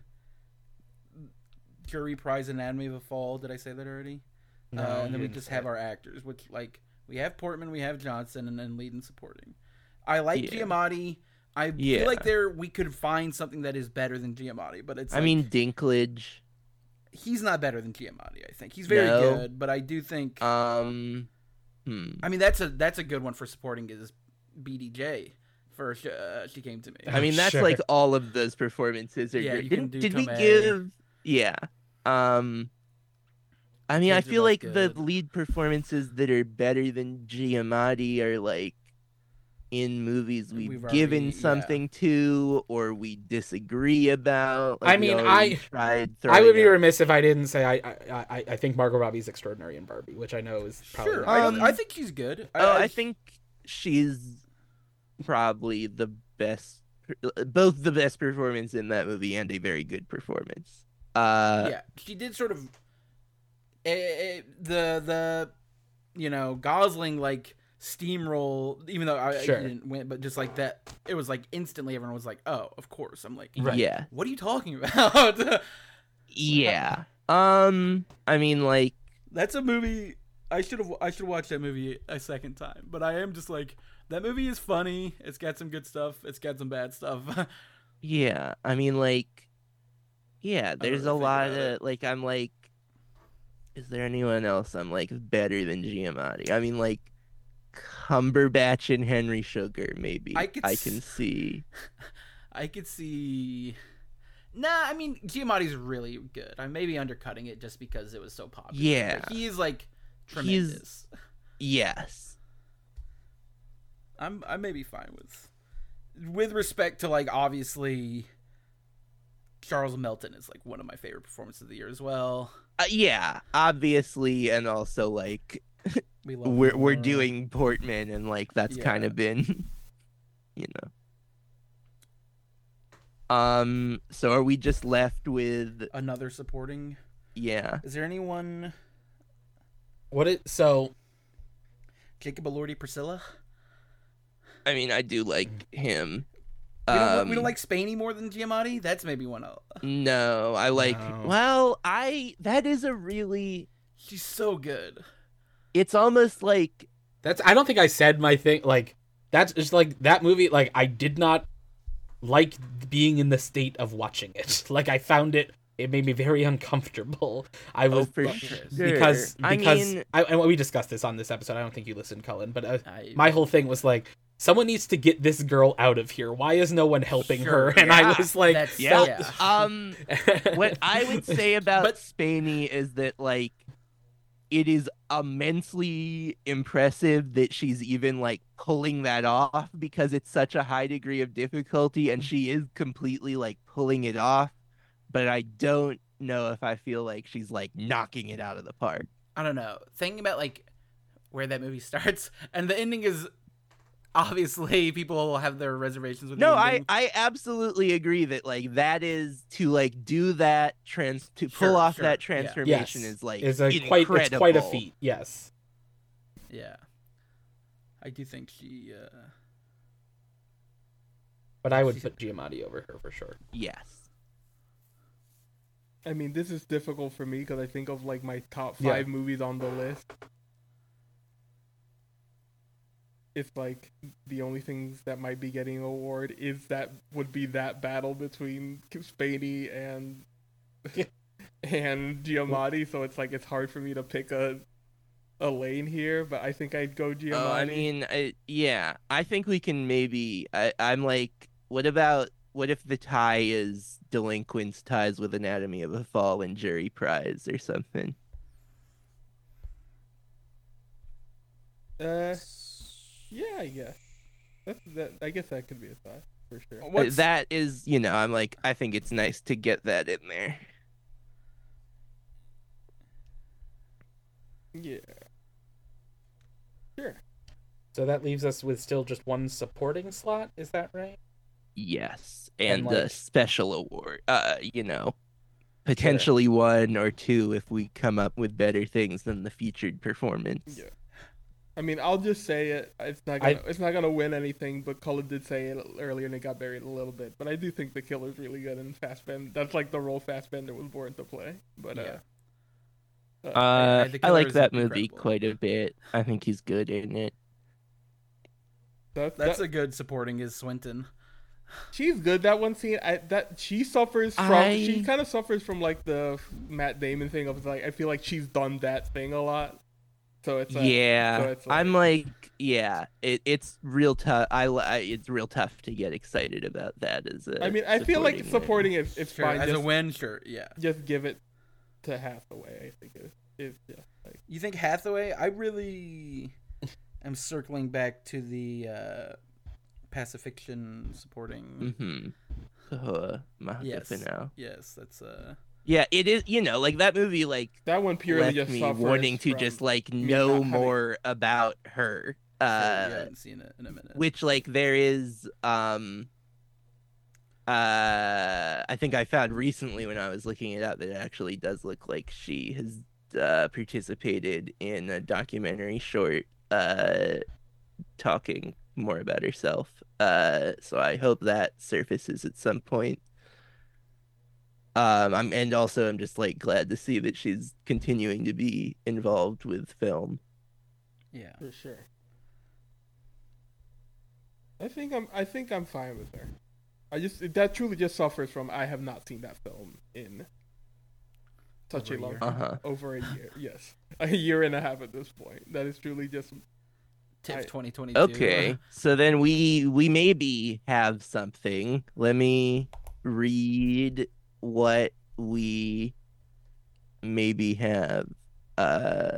jury prize Anatomy of a Fall. Did I say that already? No, uh, and you then we didn't just say have it. our actors, which like we have Portman, we have Johnson, and then lead and supporting. I like Yeah. Giamatti. I Yeah. feel like there we could find something that is better than Giamatti, but it's I like, mean, Dinklage. he's not better than Giamatti. I think he's very No. good, but I do think. Um, hmm. I mean, that's a that's a good one for supporting is B D J. For uh, She Came to Me. I mean, that's Sure. like all of those performances are Yeah, great. you can Didn't, do did we Tomei. give? Yeah. Um, I mean, I Kids are feel both like the good. lead performances that are better than Giamatti are like in movies we've, We've given already- yeah. something to or we disagree about. I Like, we mean, already I- tried I would be throwing up- remiss if I didn't say I I, I, I think Margot Robbie's extraordinary in Barbie, which I know is probably Sure, not- I, don't, Um, I think she's good. Oh, I think she's probably the best, both the best performance in that movie and a very good performance. Uh, yeah, she did sort of eh, eh, the the you know Gosling like steamroll, even though I, Sure. I didn't win, but just like that, it was like instantly everyone was like, "Oh, of course." I'm like, Right. yeah, "What are you talking about?" yeah. Um, I mean, like, That's a movie. I should have. I should watch that movie a second time. But I am just like that movie is funny. It's got some good stuff. It's got some bad stuff. yeah. I mean, like, yeah. There's really a think lot about of it. like. I'm like, is there anyone else I'm like better than Giamatti? I mean, like, Cumberbatch and Henry Sugar, maybe. I could I s- can see. I could see. Nah, I mean Giamatti's really good. I may be undercutting it just because it was so popular. Yeah. But he's like tremendous. Yes. I'm I may be fine with with respect to like obviously Charles Melton is like one of my favorite performances of the year as well. Uh, yeah, obviously, and also like We love we're we're Laura. doing Portman, and like that's kind Yeah. of been, you know. Um. So are we just left with another supporting. yeah? Is there anyone What it so Jacob Elordi Priscilla? I mean, I do like him. We don't, Um, we don't like Spaney more than Giamatti? That's maybe one of No, I like. No. Well, I that is a really. She's so good. It's almost like that's I don't think I said my thing like that's just like that movie like I did not like being in the state of watching it. Like I found it it made me very uncomfortable. I was oh for well, sure. because I because mean, I, and we discussed this on this episode. I don't think you listened, Cullen, but uh, I, my whole thing was like someone needs to get this girl out of here. Why is no one helping Sure, her? And yeah. I was like, That's, yeah. yeah. um, what I would say about But- Spaney is that like it is immensely impressive that she's even like pulling that off because it's such a high degree of difficulty and she is completely like pulling it off, but I don't know if I feel like she's like knocking it out of the park. I don't know. Thinking about like where that movie starts and the ending is obviously people will have their reservations with No, the I ending. I absolutely agree that like that is to like do that trans to pull Sure, off sure, that yeah. transformation yes, is like is a quite it's quite a incredible. feat. Yes. Yeah. I do think she uh But I would She's- put Giamatti over her for sure. Yes. I mean, this is difficult for me because I think of like my top Yeah. five movies on the list. It's like the only things that might be getting an award is that would be that battle between Spaney and and Giamatti. So it's like it's hard for me to pick a a lane here, but I think I'd go Giamatti. Oh, I mean, I, yeah, I think we can maybe. I, I'm like, what about what if the tie is Delinquents ties with Anatomy of a Fall and Jury Prize or something? uh, yeah, I guess that's that. I guess that could be a thought for sure. Uh, what's That is, you know, I'm like, I think it's nice to get that in there. Yeah, sure. So that leaves us with still just one supporting slot. Is that right? Yes, And, and, a like- special award. Uh, you know, potentially one or two if we come up with better things than the featured performance. Yeah. I mean, I'll just say it. It's not I- gonna. It's not gonna win anything. But Cullen did say it earlier, and it got buried a little bit. But I do think the killer's really good in Fassbender. That's like the role Fassbender was born to play. But uh, Yeah. uh, Uh, I- The I Killer like is that movie incredible. quite a bit. I think he's good in it. that, that's that, a good supporting is Swinton. she's good. That one scene, I, that she suffers from. I- She kind of suffers from like the Matt Damon thing of like. I feel like she's done that thing a lot. So it's like, yeah, so it's I'm like, yeah, it, it's real tough. I, li- I it's real tough to get excited about that as a. I mean, I feel like supporting supporting it. It's Sure, fine. as just, a win, sure, yeah. just give it to Hathaway. I think it is just like. You think Hathaway? I really am circling back to the uh, Pacifiction supporting. Mm-hmm. Uh, Mahaka Yes, Finau. yes, that's uh. Yeah, it is. You know, like that movie, like That one purely left just me suffers wanting to from just like me know not having- more about her. Uh, Uh, you haven't seen it in a minute. which like there is um uh I think I found recently when I was looking it up that it actually does look like she has uh participated in a documentary short uh talking more about herself. Uh so I hope that surfaces at some point. Um I'm and also I'm just like glad to see that she's continuing to be involved with film. Yeah. For sure. I think I'm. I think I'm fine with her. I just that truly just suffers from I have not seen that film in such Over a a long year. time. Uh-huh. Over a year, yes, a year and a half at this point. That is truly just TIFF I- twenty twenty-two. Okay, so then we we maybe have something. Let me read what we maybe have. Uh,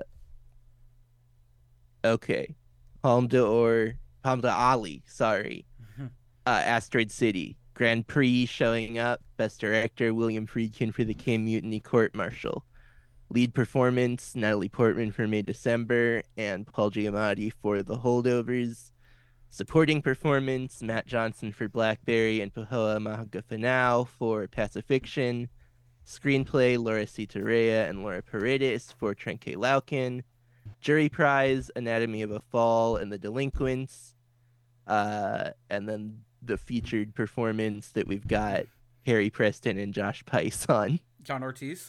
okay, Palme d'Or, Palme d'Ali. Sorry, uh, Asteroid City Grand Prix showing up. Best Director William Friedkin for The K Mutiny Court Martial. Lead performance, Natalie Portman for May December and Paul Giamatti for The Holdovers. Supporting performance, Matt Johnson for Blackberry and Pahoa Mahagafanao for Pacifiction. Screenplay, Laura Citarella and Laura Paredes for Trenke Lauken. Jury prize, Anatomy of a Fall and The Delinquents. Uh, and then the featured performance that we've got Harry Preston and Josh Pais on. John Ortiz.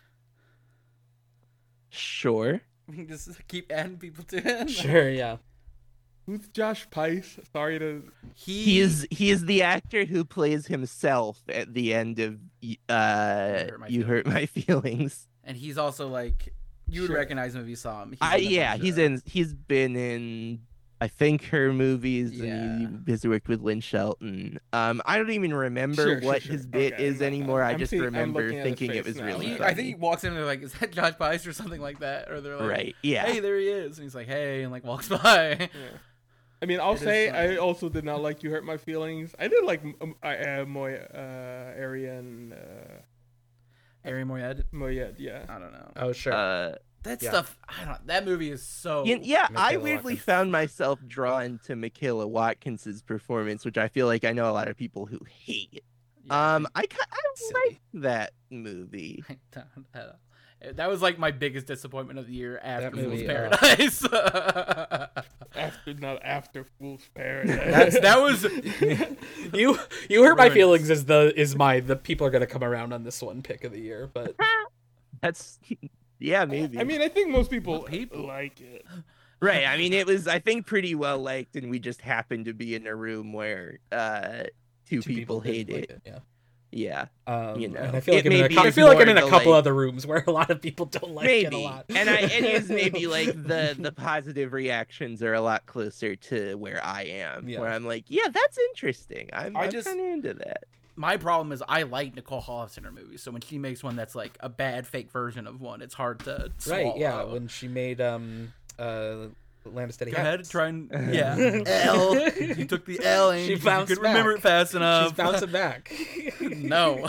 Sure. We can just keep adding people to it. Sure, yeah. Who's Josh Pais? Sorry to. He, He is he is the actor who plays himself at the end of uh Hurt My You Hurt My Feelings. and he's also like you would Sure. recognize him if you saw him. He's I in a yeah, bunch he's of- in he's been in I think her movies Yeah. and he has worked with Lynn Shelton. Um I don't even remember Sure, what sure, his sure. bit Okay, is I'm- anymore. I I'm just seeing- I'm remember looking at his thinking it face was now. really He- funny. I think he walks in and they're like, "Is that Josh Pais or something like that?" Or they're like, Right. Yeah. "Hey, there he is," and he's like, "Hey," and like walks by. Yeah. I mean, I'll It is say funny. I also did not like You Hurt My Feelings. I did like um, uh, uh, Moy, uh, Arian, uh, Ari Moyed. Moyed, yeah. I don't know. Oh, sure. Uh That Yeah. stuff. I don't. That movie is so. Yeah, yeah I Michaela weirdly Watkins. found myself drawn to Michaela Watkins's performance, which I feel like I know a lot of people who hate. Yeah, Um, I ki- I Silly. like that movie. I don't know. That was like my biggest disappointment of the year after That movie, Fool's uh, Paradise. After, not after Fool's Paradise. That's, that was. you you hurt my Ruined. feelings is the is my the people are gonna come around on this one pick of the year, but That's yeah, maybe. I mean, I think most people, What people? like it. right. I mean, it was I think pretty well liked, and we just happened to be in a room where uh two, two people, hate didn't it. like Yeah. Yeah, Um, You know, and I feel it like I'm in may a, be cou- I feel like I'm more in a the, couple like- other rooms where a lot of people don't like it a maybe. lot. And I it is maybe like the the positive reactions are a lot closer to where I am, Yeah. where I'm like, yeah, that's interesting. I'm, I I'm just- kind of into that. My problem is I like Nicole Holofcener in her movies, so when she makes one that's like a bad fake version of one, it's hard to swallow. Right? Yeah. When she made um uh Land of Steady Go ahead, Hands. try and yeah. L. You took the L, and She you bounced could remember back. it fast enough. She's bouncing back. No.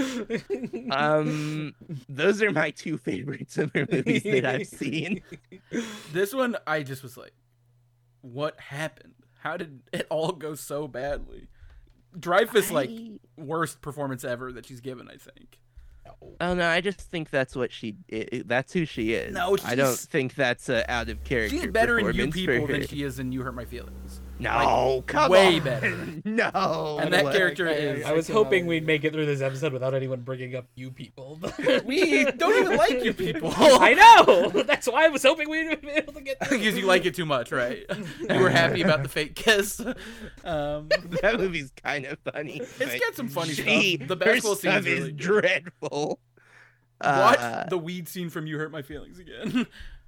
Um, those are my two favorites of her movies that I've seen. This one, I just was like, what happened? How did it all go so badly? Dreyfus, like, I- worst performance ever that she's given, I think. Oh no, I just think that's what she. It, it- that's who she is. No, I don't she's- think that's a out of character. She's better in You performance for People than her. she is in You Hurt My Feelings. No, come way on. better. No, And that what? character Okay, is... I was I hoping cannot- we'd make it through this episode without anyone bringing up you people. We don't even like You People. I know. That's why I was hoping we'd be able to get. through Because you like it too much, right? You were happy about the fake kiss. Um, That movie's kind of funny. It's but got some funny she- stuff. The her basketball scene stuff is is really good. dreadful. watch Uh, the weed scene from You Hurt My Feelings again.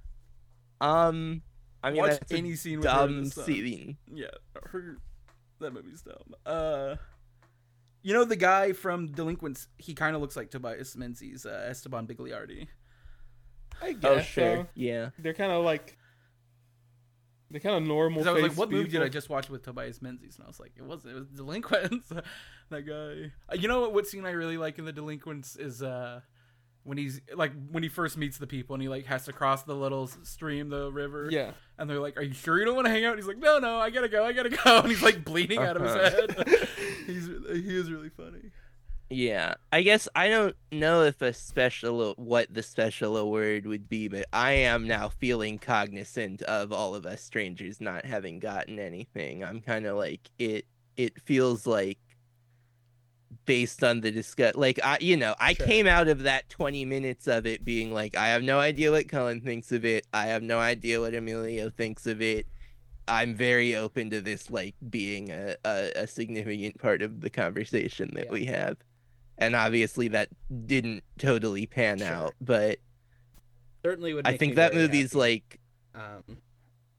um, I mean watch that's any a scene with her in dumb the sun. scene. Yeah, her that movie's dumb. Uh, you know the guy from Delinquents? He kind of looks like Tobias Menzies, uh, Esteban Bigliardi. I guess Oh sure, so. yeah. They're kind of like, they're kind of normal. 'Cause I was like, face what movie did people. I just watch with Tobias Menzies? And I was like, it wasn't. It was Delinquents. That guy. Uh, you know what? What scene I really like in the Delinquents is uh. When he's like when he first meets the people and he like has to cross the little s- stream, the river. Yeah. And they're like, "Are you sure you don't want to hang out?" And he's like, "No, no, I gotta go, I gotta go." And he's like bleeding out of his Uh-huh. head. he's he is really funny. Yeah, I guess I don't know if a special what the special award would be, but I am now feeling cognizant of All of Us Strangers not having gotten anything. I'm kind of like it. It feels like based on the discuss, like I, you know, I Sure. came out of that twenty minutes of it being like, I have no idea what Cullen thinks of it. I have no idea what Emilio thinks of it. I'm very open to this, like being a a, a significant part of the conversation that Yeah. we have. And obviously that didn't totally pan Sure. out, but Certainly would. I make think me that very movie's happy. like Um,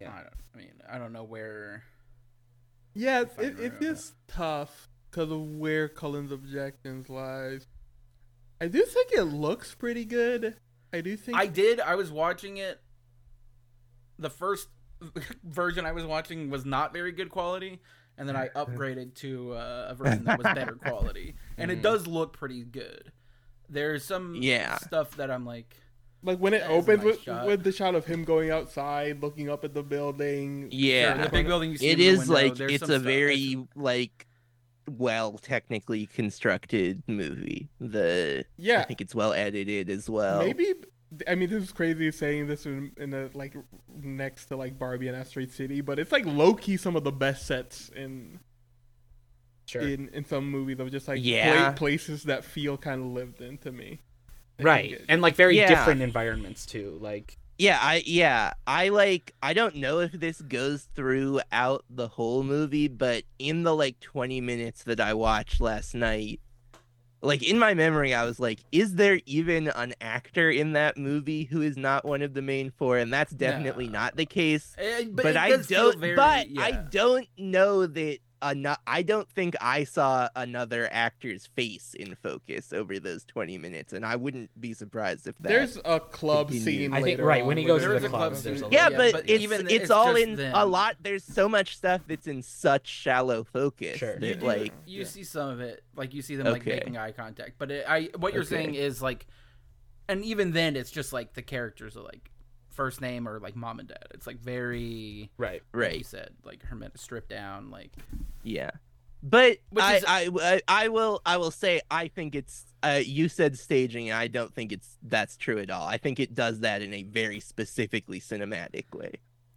Yeah. I don't. I mean, I don't know where. Yeah, Fine it, it room. is tough because of where Cullen's objections lies. I do think it looks pretty good. I do think I did. I was watching it. The first version I was watching was not very good quality, and then I upgraded to uh, a version that was better quality, and it does look pretty good. There's some Yeah. stuff that I'm like, like when it That is a opens nice with shot. with the shot of him going outside, looking up at the building. Yeah. sure, the big building you see It in the is window, like there's it's some a stuff- very like well technically constructed movie. The Yeah, I think it's well edited as well. maybe. I mean, this is crazy saying this in, in a like next to like Barbie and Asteroid City, but it's like low key some of the best sets in Sure. in in some movies of just like Yeah. pla- places that feel kind of lived in to me. I Right. think it- And like very Yeah. different environments too. Like Yeah, I yeah, I like I don't know if this goes throughout the whole movie, but in the like twenty minutes that I watched last night, like in my memory I was like, is there even an actor in that movie who is not one of the main four? And that's definitely No. not the case. Eh, But, it I does feel don't very- but I yeah. don't know that ano- I don't think I saw another actor's face in focus over those twenty minutes, and I wouldn't be surprised if that There's a club Continue. scene. I think- later right, on when he where goes to there's the a club, scene. there's a Yeah, Yeah, but, but it's even it's, it's all just in them. a lot. There's so much stuff that's in such shallow focus Sure. that You do- like you see some of it, like you see them like Okay. making eye contact. But it, I, what you're Okay. saying is like, and even then, it's just like the characters are like first name or like mom and dad. It's like very, right. like you right, said, like hermetic stripped down, like yeah. But Which I, is- I I I will I will say I think it's uh you said staging, and I don't think it's that's true at all. I think it does that in a very specifically cinematic way.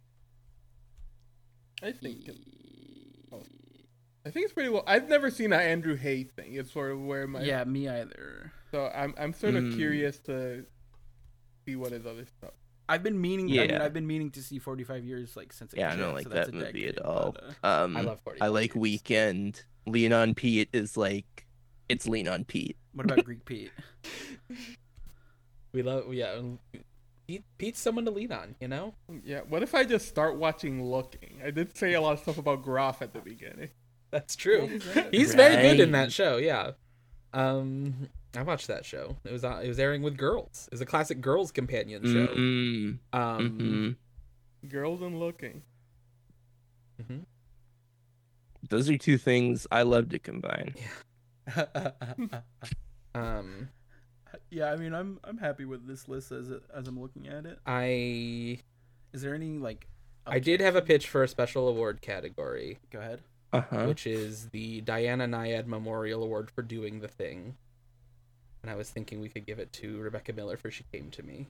I think it- I think it's pretty well. I've never seen an Andrew Haigh thing. It's sort of where my yeah, me either. So I'm I'm sort of Mm. curious to see what his other stuff. I've been meaning. I mean, Yeah. I've been meaning to see forty-five years like since. A Yeah, I kid, don't like so that's that a movie decade, at all. but, uh, Um, I love forty. I like Weekend. Lean on Pete is like it's Lean on Pete. what about Greek Pete? We love yeah. Pete, Pete's someone to lean on, you know? Yeah. What if I just start watching Looking? I did say a lot of stuff about Groff at the beginning. That's true. He's very good in Right. that show, yeah. Um I watched that show. It was uh, it was airing with girls. It was a classic girls companion show. Mm-mm. Um Mhm. Girls and Looking. mhm. Those are two things I love to combine. um Yeah, I mean, I'm I'm happy with this list as it, as I'm looking at it. I Is there any like? I did have a pitch for a special award category, Go ahead. Uh-huh. which is the Diana Nyad Memorial Award for Doing the Thing. And I was thinking we could give it to Rebecca Miller for She Came to Me.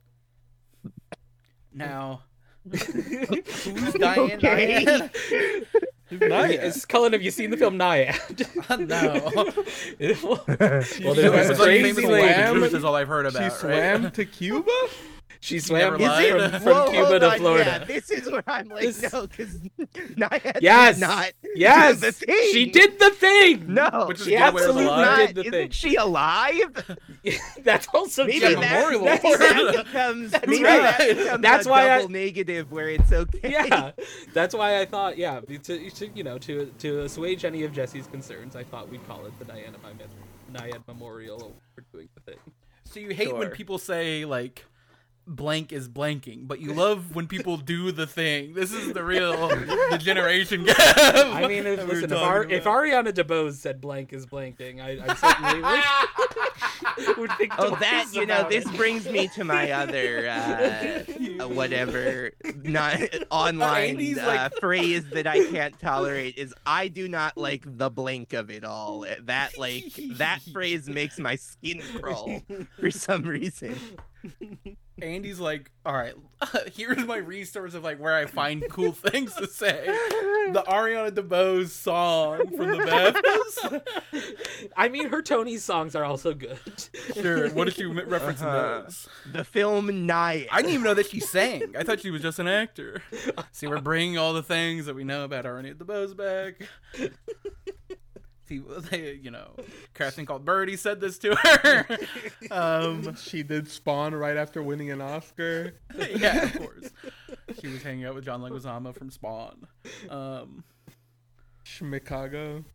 Now, who's Diane? Okay. Diane? It's Cullen, have you seen the film Nyad? No. well, Well, there's there's this a crazy famous lady. lamb. Truth is all I've heard She about. swam right? to Cuba. She never swam lied? from, Is it- from Whoa, Cuba hold to on, Florida. Yeah, this is where I'm like, This- no, because Nyad Yes! did not Yes! do the thing. She did the thing! No, Which is She Get Away with absolutely the Lie? not. did the Isn't thing. she alive? That's also Maybe true. Yeah, that, Memorial maybe Award. that becomes, maybe right. that becomes That's a why I- double negative where it's okay. Yeah, that's why I thought, yeah, to, to you know, to to assuage any of Jesse's concerns, I thought we'd call it the Diana Nyad- Nyad Memorial for Doing the Thing. So you hate when Sure. people say like blank is blanking, but you love when people do the thing. This is the real the generation gap. I mean, if, that we were listen, if, talking Ar- if about. Ariana DeBose said blank is blanking, I, I certainly would, would think Oh, twice that, you know, about this it. brings me to my other, uh, uh, whatever, not online Andy's uh, like- phrase that I can't tolerate is I do not like the blank of it all. That, like, that phrase makes my skin crawl for some reason. Andy's like, all right, here's my resource of like where I find cool things to say. The Ariana DeBose song from the BAFTAs. I mean, her Tony songs are also good. Sure. What did you reference in Uh-huh. those? The film Nyad. I didn't even know that she sang. I thought she was just an actor. See, we're bringing all the things that we know about Ariana DeBose back. People, they, you know, casting called Birdie said this to her. Um, She did Spawn right after winning an Oscar. yeah, of course. She was hanging out with John Leguizamo from Spawn. Um, Schmicago.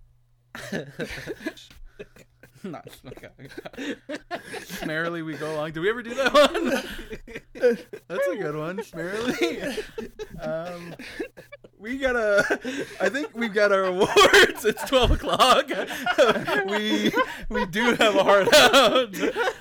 not Merrily we go along. Did we ever do that one? That's a good one. Merrily. Um, we gotta. I think we've got our awards. It's twelve o'clock. we we do have a hard out.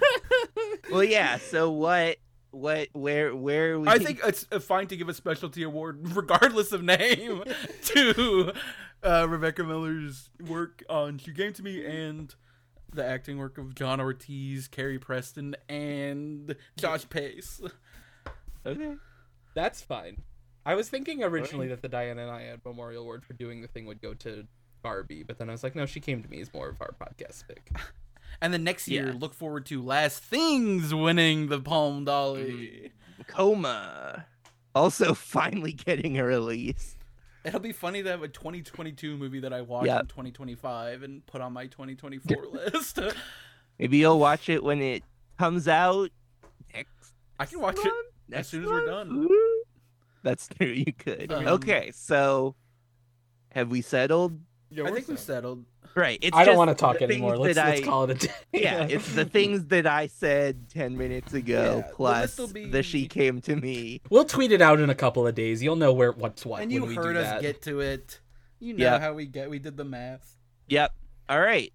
Well, yeah. So what? What? Where? Where? Are we... I think it's fine to give a specialty award, regardless of name, to uh, Rebecca Miller's work on She Came to Me and the acting work of John Ortiz, Carrie Preston, and Josh Pace. Okay. That's fine. I was thinking originally that the Diana and I had Memorial Award for doing the thing would go to Barbie, but then I was like, no, She Came to Me is more of our podcast pick. And then next year, Yes. look forward to Last Things winning the Palm Dolly. Coma. Also, finally getting a release. It'll be funny to have a twenty twenty-two movie that I watched Yep. in twenty twenty-five and put on my twenty twenty-four list. Maybe you'll watch it when it comes out next. I can watch it month? as Next soon as we're month? done. Ooh. That's true. You could. Um, Okay. So, have we settled? Yeah, I we're think we set. settled. Right. It's I don't just want to talk the anymore. things Let's, that let's I- call it a day. Yeah, it's the things that I said ten minutes ago, Yeah, the plus list will be- the She Came to Me. We'll tweet it out in a couple of days. You'll know where what's what And when you we heard do us that. get to it. You know Yep. how we get. We did the math. Yep. All right.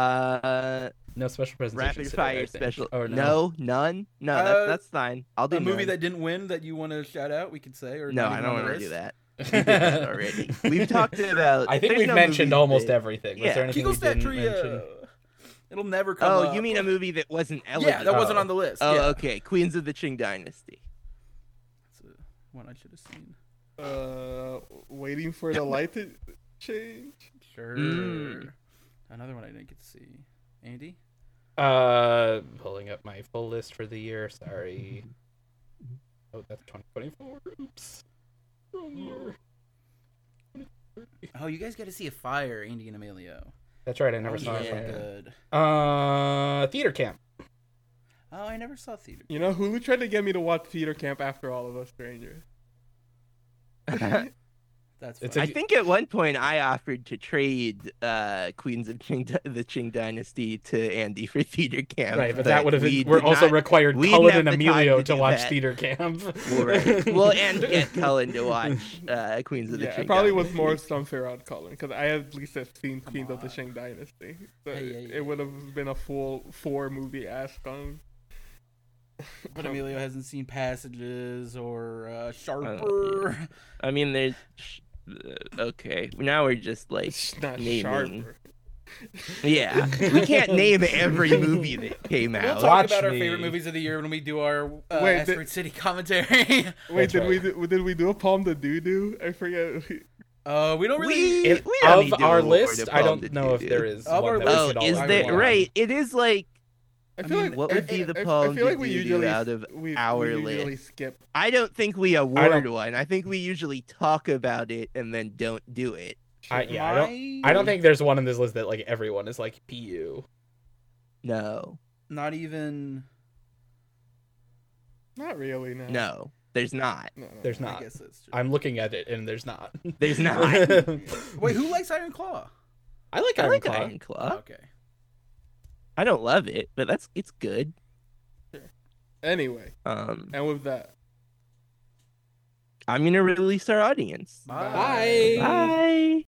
Uh, No special presentation. rapid today, fire I think. special. Or no. no. none. No, Uh, that, that's fine. I'll do A movie none. that didn't win that you want to shout out, we could say. Or No, not I even don't on the want to do list? that. We did that already. We've talked about. I think there's we've no mentioned movies almost that- everything. Was Yeah. there anything we Kegel didn't Trio. mention? It'll never come Oh, up. you mean a movie that wasn't eligible? Yeah, that wasn't Oh. on the list. Oh, yeah. okay. Queens of the Qing Dynasty. That's a- one I should have seen. Uh, waiting for the light to change. Sure. Mm. Another one I didn't get to see. Andy? Uh, pulling up my full list for the year. Sorry. Oh, that's twenty twenty-four. Oops. Wrong year. Oh, you guys got to see A Fire, Andy and Emilio. That's right. I never That saw was it. really good. Uh, theater camp. Oh, I never saw Theater. You know, Hulu tried to get me to watch Theater Camp after All of Us Strangers. That's It's fine. I think at one point I offered to trade uh, Queens of Qing, the Qing Dynasty to Andy for Theater Camp. Right, but that would have we been. We're did also not- required we didn't Cullen have and the time Emilio to to do watch that. theater camp. Well, right. Well, and get Cullen to watch uh, Queens of the Yeah, Qing it probably was Dynasty. more unfair on Colin because I at least have seen Queens of the on. Qing Dynasty. So Hey, it, hey, hey. it would have been a full four movie ask on. But Emilio hasn't seen Passages or uh, Oh, Sharper. I mean, there's. uh, Okay, now we're just like It's not naming. sharper. Yeah, we can't name every movie that came We'll out. talk Watch about our me. favorite movies of the year when we do our uh, Wait, Asteroid did- City commentary. Wait, That's did right. we do, did we do a Palm to Doo Doo? I forget. uh, we don't really. We, If- we don't need of to our award list, a I Palm don't to know if Doo there Doo. is Of one our that we list- Oh, should all is agree there on. right? It is like I I feel mean, like what would I- be the I- I Palm feel like to we Doo Doo usually out of we, our we list? usually skip. I don't think we I award don't- one. I think we usually talk about it and then don't do it. I, yeah, I don't. My- I don't think there's one in this list that like everyone is like P U. No, Not even. Not really. No. no, there's not. No, no, There's no. I not. guess that's true. I'm looking at it and there's not. There's not. Wait, who likes Iron Claw? I like I Iron like Claw. Iron Claw. Okay. I don't love it, but that's it's good. Anyway, Um, and with that, I'm gonna release our audience. Bye. Bye. Bye.